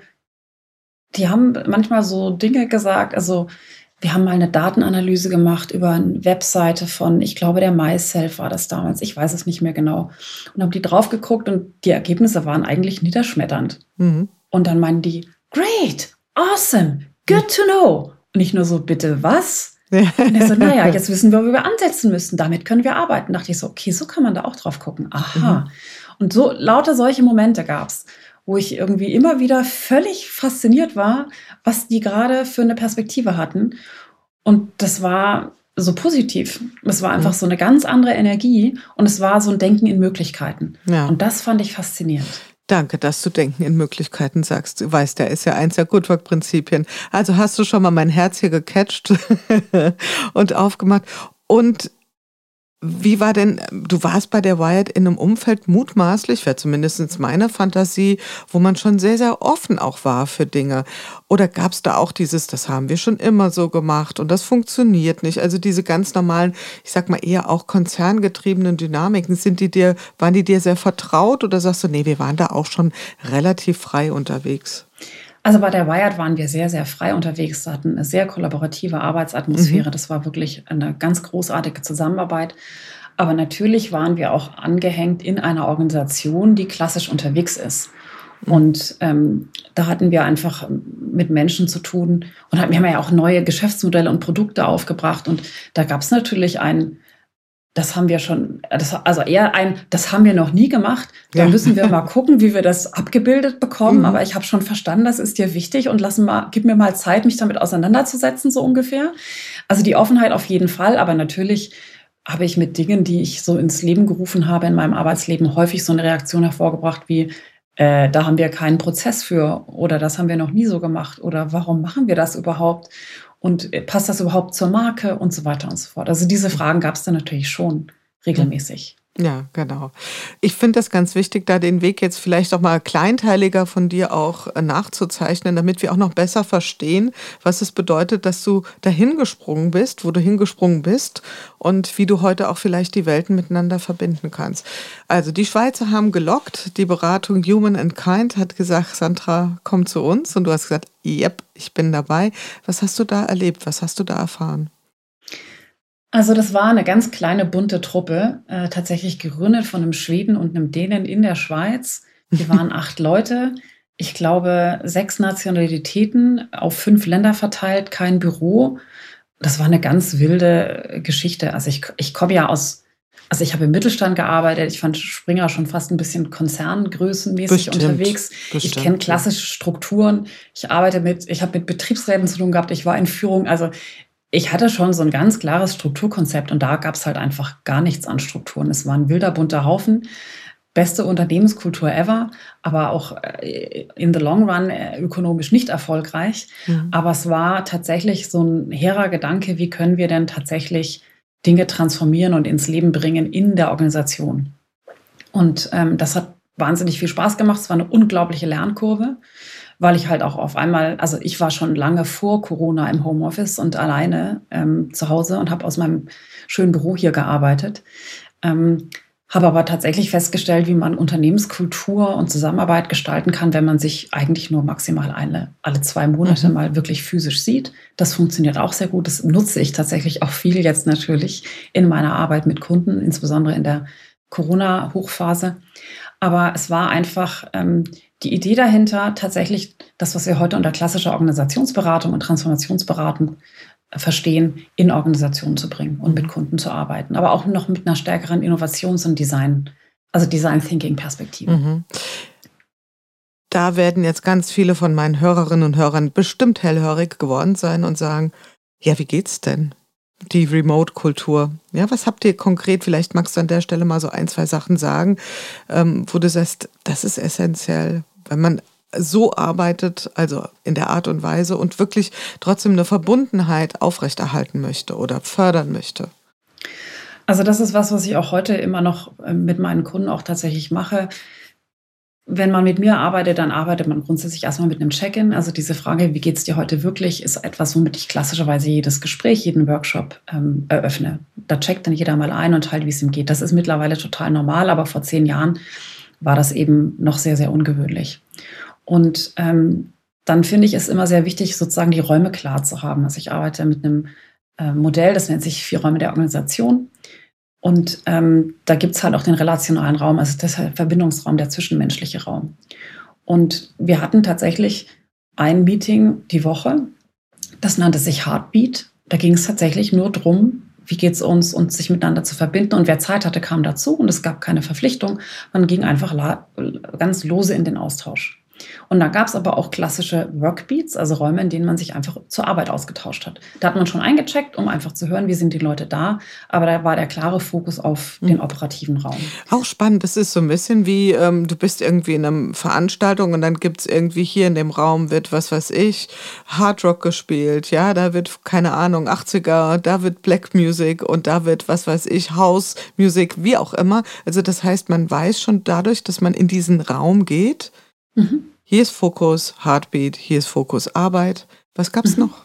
die haben manchmal so Dinge gesagt, wir haben mal eine Datenanalyse gemacht über eine Webseite von, ich glaube, der MySelf war das damals, ich weiß es nicht mehr genau. Und haben die drauf geguckt und die Ergebnisse waren eigentlich niederschmetternd. Und dann meinen die, great, awesome, good to know. Und ich nur so, bitte was? Und er so, naja, jetzt wissen wir, wo wir ansetzen müssen. Damit können wir arbeiten. Da dachte ich so, okay, so kann man da auch drauf gucken. Aha. Und so lauter solche Momente gab's, wo ich irgendwie immer wieder völlig fasziniert war, was die gerade für eine Perspektive hatten. Und das war so positiv. Es war einfach so eine ganz andere Energie und es war so ein Denken in Möglichkeiten. Ja. Und das fand ich faszinierend. Danke, dass du Denken in Möglichkeiten sagst. Du weißt, der ist ja eins der Good Work-Prinzipien. Also hast du schon mal mein Herz hier gecatcht und aufgemacht. Und wie war denn, du warst bei der Wired in einem Umfeld mutmaßlich, wäre zumindest meine Fantasie, wo man schon sehr, sehr offen auch war für Dinge. Oder gab es da auch dieses, das haben wir schon immer so gemacht und das funktioniert nicht. Also diese ganz normalen, ich sag mal eher auch konzerngetriebenen Dynamiken, waren die dir sehr vertraut oder sagst du, nee, wir waren da auch schon relativ frei unterwegs? Also bei der Wired waren wir sehr, sehr frei unterwegs, hatten eine sehr kollaborative Arbeitsatmosphäre. Das war wirklich eine ganz großartige Zusammenarbeit. Aber natürlich waren wir auch angehängt in einer Organisation, die klassisch unterwegs ist. Und da hatten wir einfach mit Menschen zu tun. Und wir haben ja auch neue Geschäftsmodelle und Produkte aufgebracht. Und da gab es natürlich ein das haben wir schon, also eher das haben wir noch nie gemacht. Da müssen wir mal gucken, wie wir das abgebildet bekommen. Aber ich habe schon verstanden, das ist dir wichtig und gib mir mal Zeit, mich damit auseinanderzusetzen, so ungefähr. Also die Offenheit auf jeden Fall, aber natürlich habe ich mit Dingen, die ich so ins Leben gerufen habe in meinem Arbeitsleben, häufig so eine Reaktion hervorgebracht wie, da haben wir keinen Prozess für oder das haben wir noch nie so gemacht oder warum machen wir das überhaupt? Und passt das überhaupt zur Marke und so weiter und so fort. Also diese Fragen gab es dann natürlich schon regelmäßig. Ja, genau. Ich finde das ganz wichtig, da den Weg jetzt vielleicht auch mal kleinteiliger von dir auch nachzuzeichnen, damit wir auch noch besser verstehen, was es bedeutet, dass du dahin gesprungen bist, wo du hingesprungen bist und wie du heute auch vielleicht die Welten miteinander verbinden kannst. Also die Schweizer haben gelockt, die Beratung Human and Kind hat gesagt, Sandra, komm zu uns und du hast gesagt, yep, ich bin dabei. Was hast du da erlebt? Was hast du da erfahren? Also das war eine ganz kleine, bunte Truppe, tatsächlich gegründet von einem Schweden und einem Dänen in der Schweiz. Wir waren 8 Leute, ich glaube 6 Nationalitäten, auf 5 Länder verteilt, kein Büro. Das war eine ganz wilde Geschichte. Also ich komme ja also ich habe im Mittelstand gearbeitet, ich fand Springer schon fast ein bisschen konzerngrößenmäßig unterwegs. Ich kenne klassische Strukturen, ich habe mit Betriebsräten zu tun gehabt, ich war in Führung, also ich hatte schon so ein ganz klares Strukturkonzept und da gab es halt einfach gar nichts an Strukturen. Es war ein wilder, bunter Haufen. Beste Unternehmenskultur ever, aber auch in the long run ökonomisch nicht erfolgreich. Aber es war tatsächlich so ein hehrer Gedanke, wie können wir denn tatsächlich Dinge transformieren und ins Leben bringen in der Organisation. Und das hat wahnsinnig viel Spaß gemacht. Es war eine unglaubliche Lernkurve, weil ich halt auch auf einmal, also ich war schon lange vor Corona im Homeoffice und alleine zu Hause und habe aus meinem schönen Büro hier gearbeitet. Habe aber tatsächlich festgestellt, wie man Unternehmenskultur und Zusammenarbeit gestalten kann, wenn man sich eigentlich nur maximal alle 2 Monate mal wirklich physisch sieht. Das funktioniert auch sehr gut. Das nutze ich tatsächlich auch viel jetzt natürlich in meiner Arbeit mit Kunden, insbesondere in der Corona-Hochphase. Aber es war einfach die Idee dahinter, tatsächlich das, was wir heute unter klassischer Organisationsberatung und Transformationsberatung verstehen, in Organisationen zu bringen und mit Kunden zu arbeiten. Aber auch noch mit einer stärkeren Innovations- und Design-Thinking-Perspektive. Da werden jetzt ganz viele von meinen Hörerinnen und Hörern bestimmt hellhörig geworden sein und sagen, ja, wie geht's denn? Die Remote-Kultur. Ja, was habt ihr konkret? Vielleicht magst du an der Stelle mal so 1, 2 Sachen sagen, wo du sagst, das ist essentiell, wenn man so arbeitet, also in der Art und Weise und wirklich trotzdem eine Verbundenheit aufrechterhalten möchte oder fördern möchte. Also das ist was ich auch heute immer noch mit meinen Kunden auch tatsächlich mache. Wenn man mit mir arbeitet, dann arbeitet man grundsätzlich erstmal mit einem Check-in. Also diese Frage, wie geht's dir heute wirklich, ist etwas, womit ich klassischerweise jedes Gespräch, jeden Workshop eröffne. Da checkt dann jeder mal ein und teilt, wie es ihm geht. Das ist mittlerweile total normal, aber vor 10 Jahren war das eben noch sehr, sehr ungewöhnlich. Und dann finde ich es immer sehr wichtig, sozusagen die Räume klar zu haben. Also ich arbeite mit einem Modell, das nennt sich 4 Räume der Organisation. Und da gibt es halt auch den relationalen Raum, also das ist der Verbindungsraum, der zwischenmenschliche Raum. Und wir hatten tatsächlich ein Meeting die Woche, das nannte sich Heartbeat. Da ging es tatsächlich nur darum, wie geht es uns sich miteinander zu verbinden. Und wer Zeit hatte, kam dazu und es gab keine Verpflichtung. Man ging einfach ganz lose in den Austausch. Und da gab es aber auch klassische Workbeats, also Räume, in denen man sich einfach zur Arbeit ausgetauscht hat. Da hat man schon eingecheckt, um einfach zu hören, wie sind die Leute da. Aber da war der klare Fokus auf den operativen Raum. Auch spannend, das ist so ein bisschen wie, du bist irgendwie in einer Veranstaltung und dann gibt es irgendwie hier in dem Raum wird, was weiß ich, Hardrock gespielt. Ja, da wird, keine Ahnung, 80er, da wird Black Music und da wird, was weiß ich, House Music, wie auch immer. Also das heißt, man weiß schon dadurch, dass man in diesen Raum geht, hier ist Fokus Heartbeat, hier ist Fokus Arbeit. Was gab's noch?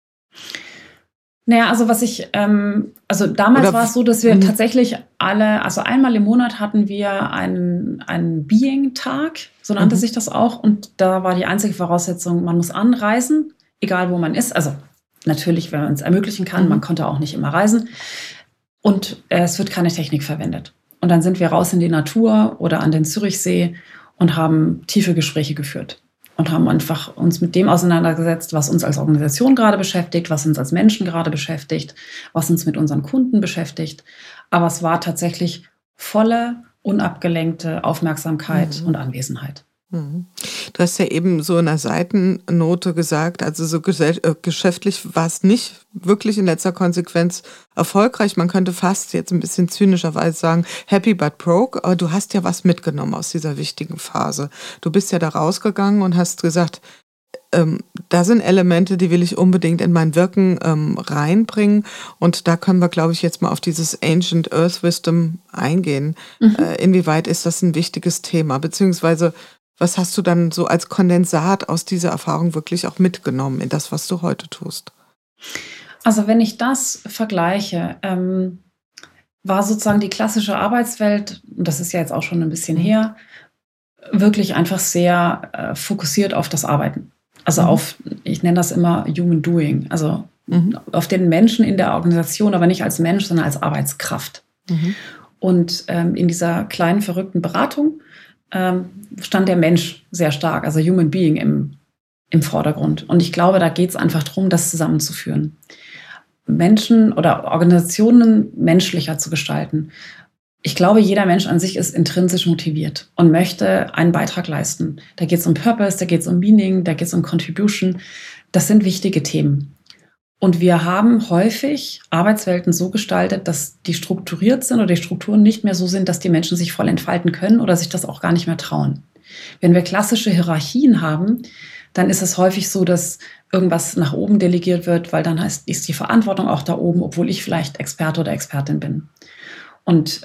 Naja, also also damals war es so, dass wir tatsächlich also einmal im Monat hatten wir einen Being-Tag, so nannte sich das auch. Und da war die einzige Voraussetzung, man muss anreisen, egal wo man ist. Also natürlich, wenn man es ermöglichen kann, man konnte auch nicht immer reisen. Und es wird keine Technik verwendet. Und dann sind wir raus in die Natur oder an den Zürichsee und haben tiefe Gespräche geführt und haben einfach uns mit dem auseinandergesetzt, was uns als Organisation gerade beschäftigt, was uns als Menschen gerade beschäftigt, was uns mit unseren Kunden beschäftigt. Aber es war tatsächlich volle, unabgelenkte Aufmerksamkeit und Anwesenheit. Du hast ja eben so in einer Seitennote gesagt, also so geschäftlich war es nicht wirklich in letzter Konsequenz erfolgreich. Man könnte fast jetzt ein bisschen zynischerweise sagen, happy but broke, aber du hast ja was mitgenommen aus dieser wichtigen Phase. Du bist ja da rausgegangen und hast gesagt, da sind Elemente, die will ich unbedingt in mein Wirken reinbringen. Und da können wir, glaube ich, jetzt mal auf dieses Ancient Earth Wisdom eingehen. Inwieweit ist das ein wichtiges Thema? Beziehungsweise, was hast du dann so als Kondensat aus dieser Erfahrung wirklich auch mitgenommen in das, was du heute tust? Also wenn ich das vergleiche, war sozusagen die klassische Arbeitswelt, und das ist ja jetzt auch schon ein bisschen her, wirklich einfach sehr fokussiert auf das Arbeiten. Also auf, ich nenne das immer Human Doing, also auf den Menschen in der Organisation, aber nicht als Mensch, sondern als Arbeitskraft. Und in dieser kleinen, verrückten Beratung stand der Mensch sehr stark, also Human Being im Vordergrund. Und ich glaube, da geht es einfach darum, das zusammenzuführen. Menschen oder Organisationen menschlicher zu gestalten. Ich glaube, jeder Mensch an sich ist intrinsisch motiviert und möchte einen Beitrag leisten. Da geht es um Purpose, da geht es um Meaning, da geht es um Contribution. Das sind wichtige Themen. Und wir haben häufig Arbeitswelten so gestaltet, dass die strukturiert sind oder die Strukturen nicht mehr so sind, dass die Menschen sich voll entfalten können oder sich das auch gar nicht mehr trauen. Wenn wir klassische Hierarchien haben, dann ist es häufig so, dass irgendwas nach oben delegiert wird, weil dann ist die Verantwortung auch da oben, obwohl ich vielleicht Experte oder Expertin bin. Und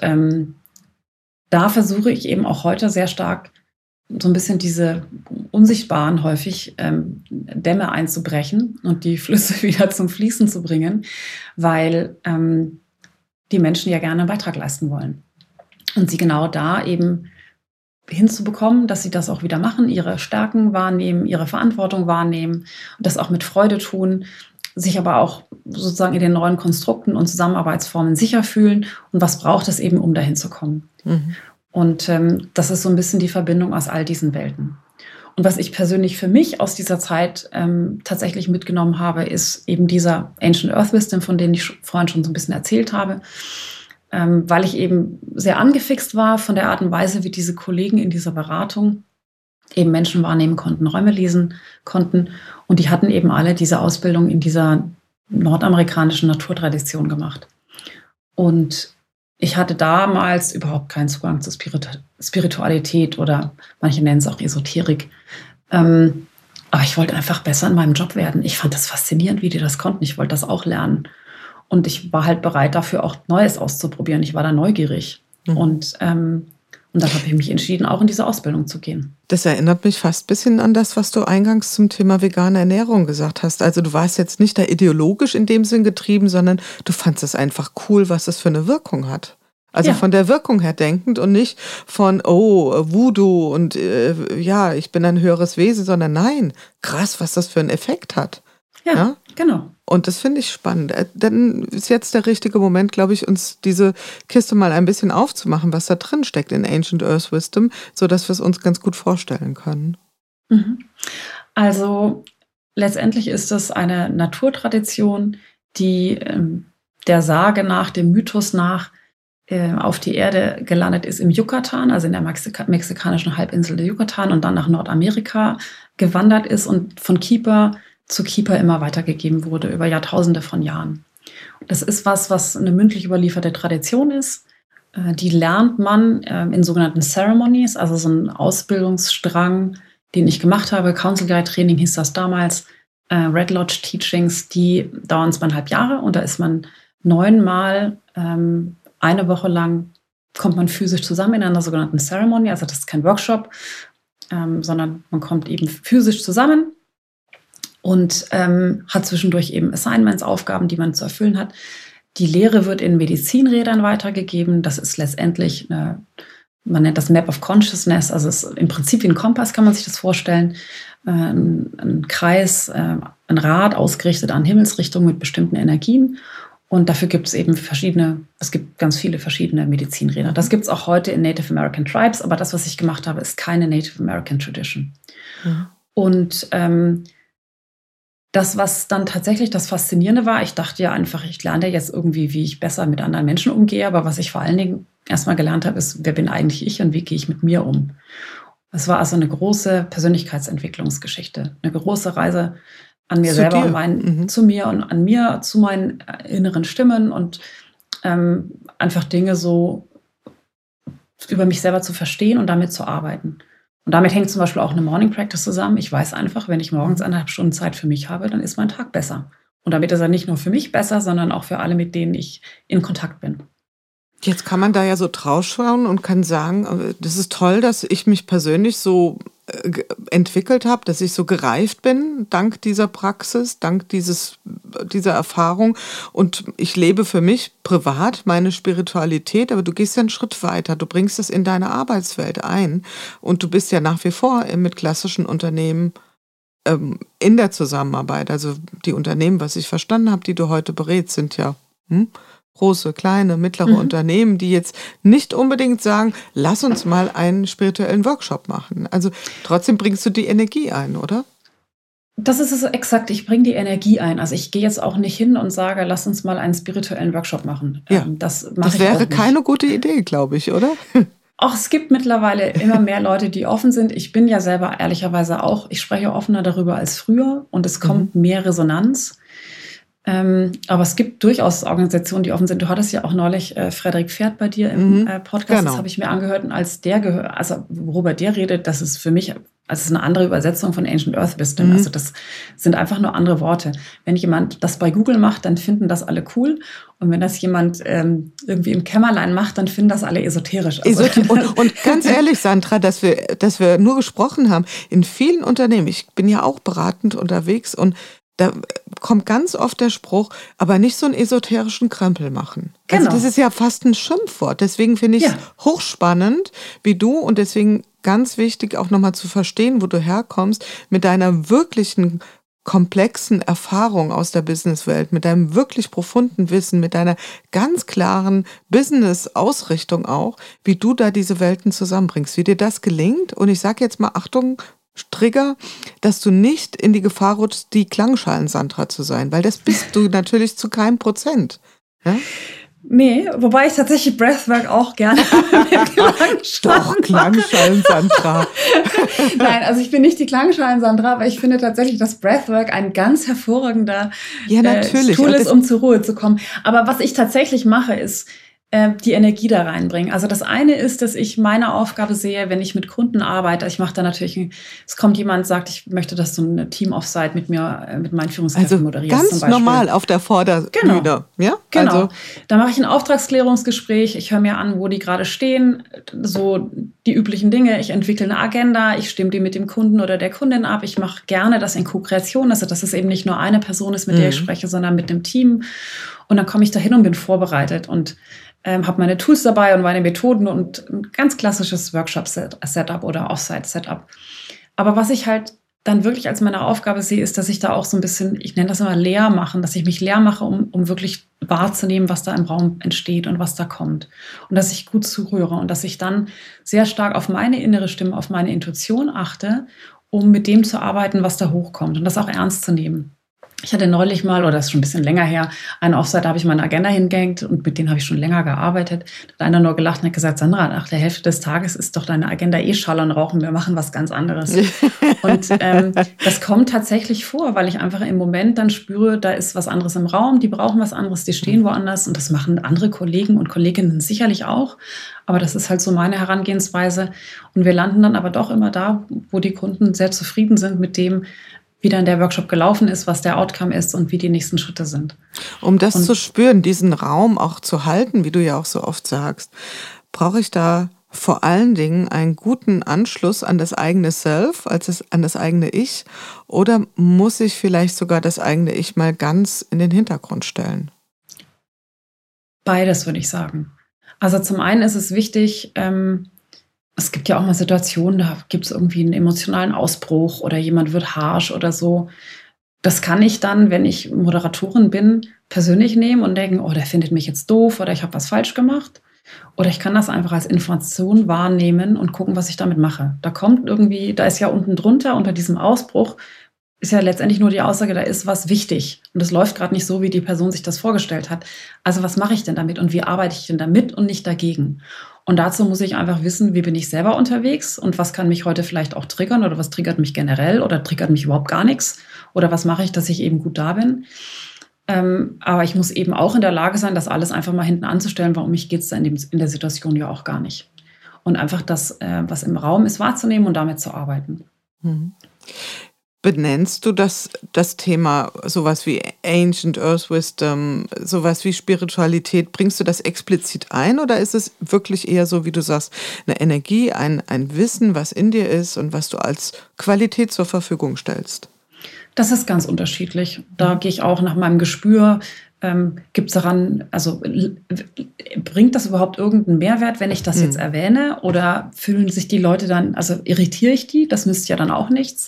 da versuche ich eben auch heute sehr stark so ein bisschen diese unsichtbaren häufig Dämme einzubrechen und die Flüsse wieder zum Fließen zu bringen, weil die Menschen ja gerne einen Beitrag leisten wollen. Und sie genau da eben hinzubekommen, dass sie das auch wieder machen, ihre Stärken wahrnehmen, ihre Verantwortung wahrnehmen und das auch mit Freude tun, sich aber auch sozusagen in den neuen Konstrukten und Zusammenarbeitsformen sicher fühlen und was braucht es eben, um dahin zu kommen. Und das ist so ein bisschen die Verbindung aus all diesen Welten. Und was ich persönlich für mich aus dieser Zeit tatsächlich mitgenommen habe, ist eben dieser Ancient Earth Wisdom, von dem ich vorhin schon so ein bisschen erzählt habe, weil ich eben sehr angefixt war von der Art und Weise, wie diese Kollegen in dieser Beratung eben Menschen wahrnehmen konnten, Räume lesen konnten. Und die hatten eben alle diese Ausbildung in dieser nordamerikanischen Naturtradition gemacht. Und ich hatte damals überhaupt keinen Zugang zur Spiritualität oder manche nennen es auch Esoterik. Aber ich wollte einfach besser in meinem Job werden. Ich fand das faszinierend, wie die das konnten. Ich wollte das auch lernen. Und ich war halt bereit dafür, auch Neues auszuprobieren. Ich war da neugierig. Und dann habe ich mich entschieden, auch in diese Ausbildung zu gehen. Das erinnert mich fast ein bisschen an das, was du eingangs zum Thema vegane Ernährung gesagt hast. Also du warst jetzt nicht da ideologisch in dem Sinn getrieben, sondern du fandst es einfach cool, was das für eine Wirkung hat. Also von der Wirkung her denkend und nicht von, Voodoo und ich bin ein höheres Wesen, sondern nein, krass, was das für einen Effekt hat. Ja, genau. Und das finde ich spannend. Dann ist jetzt der richtige Moment, glaube ich, uns diese Kiste mal ein bisschen aufzumachen, was da drin steckt in Ancient Earth Wisdom, sodass wir es uns ganz gut vorstellen können. Also letztendlich ist es eine Naturtradition, die der Sage nach, dem Mythos nach, auf die Erde gelandet ist im Yucatan, also in der mexikanischen Halbinsel der Yucatan und dann nach Nordamerika gewandert ist und von Keeper zu Keeper immer weitergegeben wurde, über Jahrtausende von Jahren. Das ist was eine mündlich überlieferte Tradition ist. Die lernt man in sogenannten Ceremonies, also so ein Ausbildungsstrang, den ich gemacht habe. Council Guide Training hieß das damals. Red Lodge Teachings, die dauern 2,5 Jahre und da ist man 9-mal eine Woche lang kommt man physisch zusammen in einer sogenannten Ceremony. Also das ist kein Workshop, sondern man kommt eben physisch zusammen und hat zwischendurch eben Assignments, Aufgaben, die man zu erfüllen hat. Die Lehre wird in Medizinrädern weitergegeben. Das ist letztendlich, man nennt das Map of Consciousness, also es ist im Prinzip wie ein Kompass, kann man sich das vorstellen. Ein Kreis, ein Rad ausgerichtet an Himmelsrichtungen mit bestimmten Energien. Und dafür gibt es eben es gibt ganz viele verschiedene Medizinräder. Das gibt es auch heute in Native American Tribes, aber das, was ich gemacht habe, ist keine Native American Tradition. Und das, was dann tatsächlich das Faszinierende war, ich dachte ja einfach, ich lerne jetzt irgendwie, wie ich besser mit anderen Menschen umgehe. Aber was ich vor allen Dingen erstmal gelernt habe, ist, wer bin eigentlich ich und wie gehe ich mit mir um? Es war also eine große Persönlichkeitsentwicklungsgeschichte, eine große Reise an mir selber und zu mir und an mir, zu meinen inneren Stimmen und einfach Dinge so über mich selber zu verstehen und damit zu arbeiten. Und damit hängt zum Beispiel auch eine Morning Practice zusammen. Ich weiß einfach, wenn ich morgens 1,5 Stunden Zeit für mich habe, dann ist mein Tag besser. Und damit ist er nicht nur für mich besser, sondern auch für alle, mit denen ich in Kontakt bin. Jetzt kann man da ja so draufschauen und kann sagen, das ist toll, dass ich mich persönlich so entwickelt habe, dass ich so gereift bin, dank dieser Praxis, dank dieser Erfahrung. Und ich lebe für mich privat meine Spiritualität, aber du gehst ja einen Schritt weiter. Du bringst es in deine Arbeitswelt ein. Und du bist ja nach wie vor mit klassischen Unternehmen in der Zusammenarbeit. Also die Unternehmen, was ich verstanden habe, die du heute berätst, sind ja große, kleine, mittlere Unternehmen, die jetzt nicht unbedingt sagen, lass uns mal einen spirituellen Workshop machen. Also trotzdem bringst du die Energie ein, oder? Das ist es exakt, ich bringe die Energie ein. Also ich gehe jetzt auch nicht hin und sage, lass uns mal einen spirituellen Workshop machen. Ja, das wäre keine gute Idee, glaube ich, oder? Auch es gibt mittlerweile immer mehr Leute, die offen sind. Ich bin ja selber ehrlicherweise auch, ich spreche offener darüber als früher und es kommt mehr Resonanz. Aber es gibt durchaus Organisationen, die offen sind. Du hattest ja auch neulich Frederik Pferd bei dir im Podcast. Genau. Das habe ich mir angehört. Und als worüber der redet, das ist für mich, ist eine andere Übersetzung von Ancient Earth Wisdom. Also das sind einfach nur andere Worte. Wenn jemand das bei Google macht, dann finden das alle cool. Und wenn das jemand irgendwie im Kämmerlein macht, dann finden das alle esoterisch. Also und ganz ehrlich, Sandra, dass wir nur gesprochen haben, in vielen Unternehmen, ich bin ja auch beratend unterwegs und da kommt ganz oft der Spruch, aber nicht so einen esoterischen Krempel machen. Genau. Also das ist ja fast ein Schimpfwort. Deswegen finde ich es hochspannend, wie du, und deswegen ganz wichtig auch nochmal zu verstehen, wo du herkommst, mit deiner wirklichen komplexen Erfahrung aus der Businesswelt, mit deinem wirklich profunden Wissen, mit deiner ganz klaren Business-Ausrichtung auch, wie du da diese Welten zusammenbringst, wie dir das gelingt. Und ich sage jetzt mal, Achtung, Trigger, dass du nicht in die Gefahr rutschst, die Klangschalen-Sandra zu sein, weil das bist du natürlich zu keinem Prozent. Ja? Nee, wobei ich tatsächlich Breathwork auch gerne Doch, Klangschalen-Sandra. Nein, also ich bin nicht die Klangschalen-Sandra, aber ich finde tatsächlich, dass Breathwork ein ganz hervorragender Tool ist, um zur Ruhe zu kommen. Aber was ich tatsächlich mache, ist die Energie da reinbringen. Also das eine ist, dass ich meine Aufgabe sehe, wenn ich mit Kunden arbeite. Ich mache da natürlich, es kommt jemand, sagt, ich möchte, dass du ein Team-Offsite mit mir, mit meinen Führungskräften moderierst. Ganz zum Beispiel. Normal auf der Vorderbühne. Genau. Ja? Genau. Also. Da mache ich ein Auftragsklärungsgespräch. Ich höre mir an, wo die gerade stehen. So die üblichen Dinge. Ich entwickle eine Agenda. Ich stimme die mit dem Kunden oder der Kundin ab. Ich mache gerne das in Co-Kreation. Also dass es eben nicht nur eine Person ist, mit der ich spreche, sondern mit dem Team. Und dann komme ich da hin und bin vorbereitet und habe meine Tools dabei und meine Methoden und ein ganz klassisches Workshop-Setup oder Offsite-Setup. Aber was ich halt dann wirklich als meine Aufgabe sehe, ist, dass ich da auch so ein bisschen, ich nenne das immer leer machen, dass ich mich leer mache, um wirklich wahrzunehmen, was da im Raum entsteht und was da kommt. Und dass ich gut zuhöre und dass ich dann sehr stark auf meine innere Stimme, auf meine Intuition achte, um mit dem zu arbeiten, was da hochkommt und das auch ernst zu nehmen. Ich hatte neulich mal, oder das ist schon ein bisschen länger her, einen Offsite, da habe ich meine Agenda hingehängt und mit denen habe ich schon länger gearbeitet. Da hat einer nur gelacht und hat gesagt, Sandra, nach der Hälfte des Tages ist doch deine Agenda Schall und Rauchen, wir machen was ganz anderes. Und das kommt tatsächlich vor, weil ich einfach im Moment dann spüre, da ist was anderes im Raum, die brauchen was anderes, die stehen woanders und das machen andere Kollegen und Kolleginnen sicherlich auch. Aber das ist halt so meine Herangehensweise und wir landen dann aber doch immer da, wo die Kunden sehr zufrieden sind mit dem, wie dann der Workshop gelaufen ist, was der Outcome ist und wie die nächsten Schritte sind. Um das zu spüren, diesen Raum auch zu halten, wie du ja auch so oft sagst, brauche ich da vor allen Dingen einen guten Anschluss an das eigene Self, an das eigene Ich, oder muss ich vielleicht sogar das eigene Ich mal ganz in den Hintergrund stellen? Beides, würde ich sagen. Also zum einen ist es wichtig, es gibt ja auch mal Situationen, da gibt es irgendwie einen emotionalen Ausbruch oder jemand wird harsch oder so. Das kann ich dann, wenn ich Moderatorin bin, persönlich nehmen und denken, oh, der findet mich jetzt doof oder ich habe was falsch gemacht. Oder ich kann das einfach als Information wahrnehmen und gucken, was ich damit mache. Da kommt irgendwie, da ist ja unten drunter, unter diesem Ausbruch, ist ja letztendlich nur die Aussage, da ist was wichtig. Und es läuft gerade nicht so, wie die Person sich das vorgestellt hat. Also was mache ich denn damit und wie arbeite ich denn damit und nicht dagegen? Und dazu muss ich einfach wissen, wie bin ich selber unterwegs und was kann mich heute vielleicht auch triggern oder was triggert mich generell oder triggert mich überhaupt gar nichts oder was mache ich, dass ich eben gut da bin. Aber ich muss eben auch in der Lage sein, das alles einfach mal hinten anzustellen, weil um mich geht es da in der Situation ja auch gar nicht. Und einfach das, was im Raum ist, wahrzunehmen und damit zu arbeiten. Benennst du das Thema sowas wie Ancient Earth Wisdom, sowas wie Spiritualität, bringst du das explizit ein oder ist es wirklich eher so, wie du sagst, eine Energie, ein Wissen, was in dir ist und was du als Qualität zur Verfügung stellst? Das ist ganz unterschiedlich. Da gehe ich auch nach meinem Gespür. Gibt es daran, also bringt das überhaupt irgendeinen Mehrwert, wenn ich das jetzt erwähne? Oder fühlen sich die Leute dann, also irritiere ich die? Das nützt ja dann auch nichts.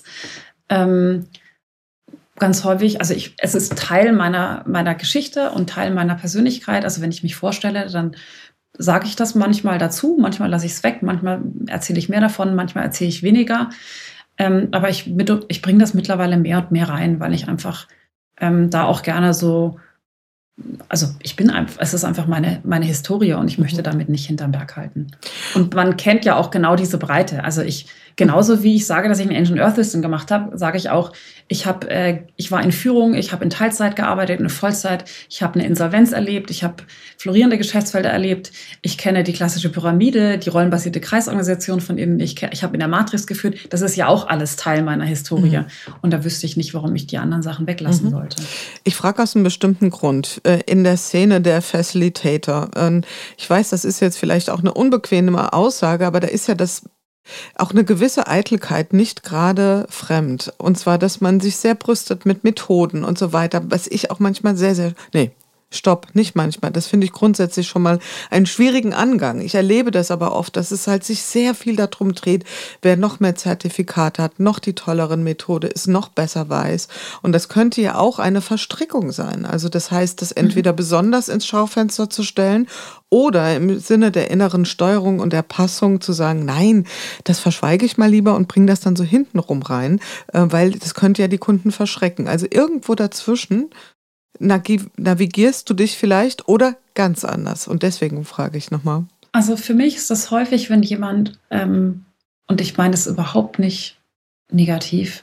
Ganz häufig, also es ist Teil meiner Geschichte und Teil meiner Persönlichkeit. Also wenn ich mich vorstelle, dann sage ich das manchmal dazu, manchmal lasse ich es weg, manchmal erzähle ich mehr davon, manchmal erzähle ich weniger. Aber ich bringe das mittlerweile mehr und mehr rein, weil ich einfach da auch gerne so, also es ist einfach meine Historie und ich möchte damit nicht hinterm Berg halten. Und man kennt ja auch genau diese Breite. Also genauso wie ich sage, dass ich einen Ancient Earth Wisdom gemacht habe, sage ich auch, ich war in Führung, ich habe in Teilzeit gearbeitet, in Vollzeit, ich habe eine Insolvenz erlebt, ich habe florierende Geschäftsfelder erlebt, ich kenne die klassische Pyramide, die rollenbasierte Kreisorganisation von innen, ich habe in der Matrix geführt, das ist ja auch alles Teil meiner Historie. Und da wüsste ich nicht, warum ich die anderen Sachen weglassen sollte. Ich frage aus einem bestimmten Grund. In der Szene der Facilitator, ich weiß, das ist jetzt vielleicht auch eine unbequeme Aussage, aber da ist ja auch eine gewisse Eitelkeit nicht gerade fremd. Und zwar, dass man sich sehr brüstet mit Methoden und so weiter, was ich auch manchmal nicht manchmal. Das finde ich grundsätzlich schon mal einen schwierigen Angang. Ich erlebe das aber oft, dass es halt sich sehr viel darum dreht, wer noch mehr Zertifikate hat, noch die tolleren Methode ist, noch besser weiß. Und das könnte ja auch eine Verstrickung sein. Also das heißt, das entweder besonders ins Schaufenster zu stellen oder im Sinne der inneren Steuerung und der Passung zu sagen, nein, das verschweige ich mal lieber und bringe das dann so hintenrum rein, weil das könnte ja die Kunden verschrecken. Also irgendwo dazwischen navigierst du dich vielleicht oder ganz anders? Und deswegen frage ich nochmal. Also für mich ist das häufig, wenn jemand, und ich meine es überhaupt nicht negativ,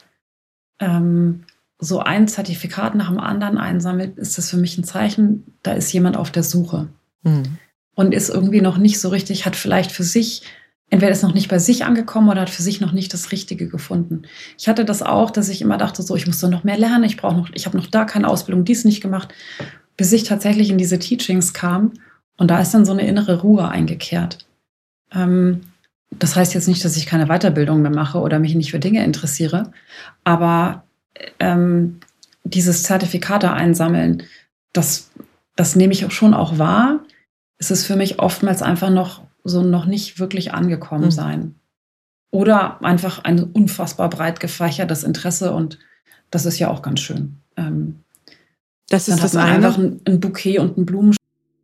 so ein Zertifikat nach dem anderen einsammelt, ist das für mich ein Zeichen, da ist jemand auf der Suche. Und ist irgendwie noch nicht so richtig, hat vielleicht für sich, entweder ist noch nicht bei sich angekommen oder hat für sich noch nicht das Richtige gefunden. Ich hatte das auch, dass ich immer dachte, so, ich muss doch noch mehr lernen, ich habe noch da keine Ausbildung, dies nicht gemacht, bis ich tatsächlich in diese Teachings kam und da ist dann so eine innere Ruhe eingekehrt. Das heißt jetzt nicht, dass ich keine Weiterbildung mehr mache oder mich nicht für Dinge interessiere, aber dieses Zertifikate einsammeln, das nehme ich schon auch wahr. Es ist für mich oftmals einfach noch nicht wirklich angekommen sein. Oder einfach ein unfassbar breit gefächertes Interesse und das ist ja auch ganz schön. Das ist das eine. eine. Einfach ein Bouquet und ein Blumen.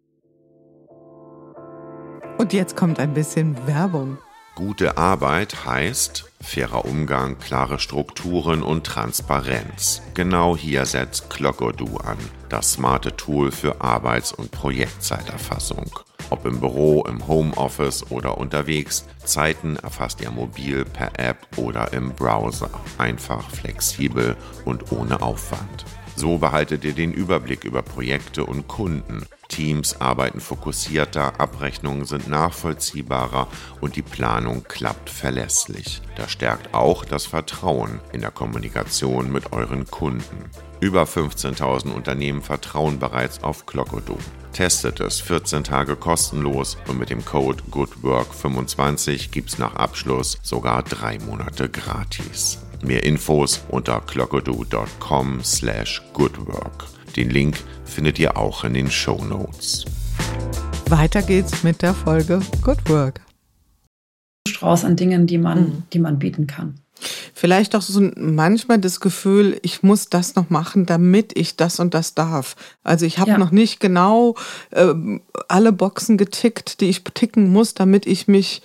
Und jetzt kommt ein bisschen Werbung. Gute Arbeit heißt fairer Umgang, klare Strukturen und Transparenz. Genau hier setzt Clockodoo an, das smarte Tool für Arbeits- und Projektzeiterfassung. Ob im Büro, im Homeoffice oder unterwegs, Zeiten erfasst ihr mobil, per App oder im Browser. Einfach, flexibel und ohne Aufwand. So behaltet ihr den Überblick über Projekte und Kunden. Teams arbeiten fokussierter, Abrechnungen sind nachvollziehbarer und die Planung klappt verlässlich. Das stärkt auch das Vertrauen in der Kommunikation mit euren Kunden. Über 15.000 Unternehmen vertrauen bereits auf Clockodoo. Testet es 14 Tage kostenlos und mit dem Code GOODWORK25 gibt's nach Abschluss sogar 3 Monate gratis. Mehr Infos unter clockodoo.com/goodwork. Den Link findet ihr auch in den Shownotes. Weiter geht's mit der Folge Good Work. Strauß an Dingen, die man bieten kann. Vielleicht auch so manchmal das Gefühl, ich muss das noch machen, damit ich das und das darf. Also ich habe noch nicht genau alle Boxen getickt, die ich ticken muss, damit ich mich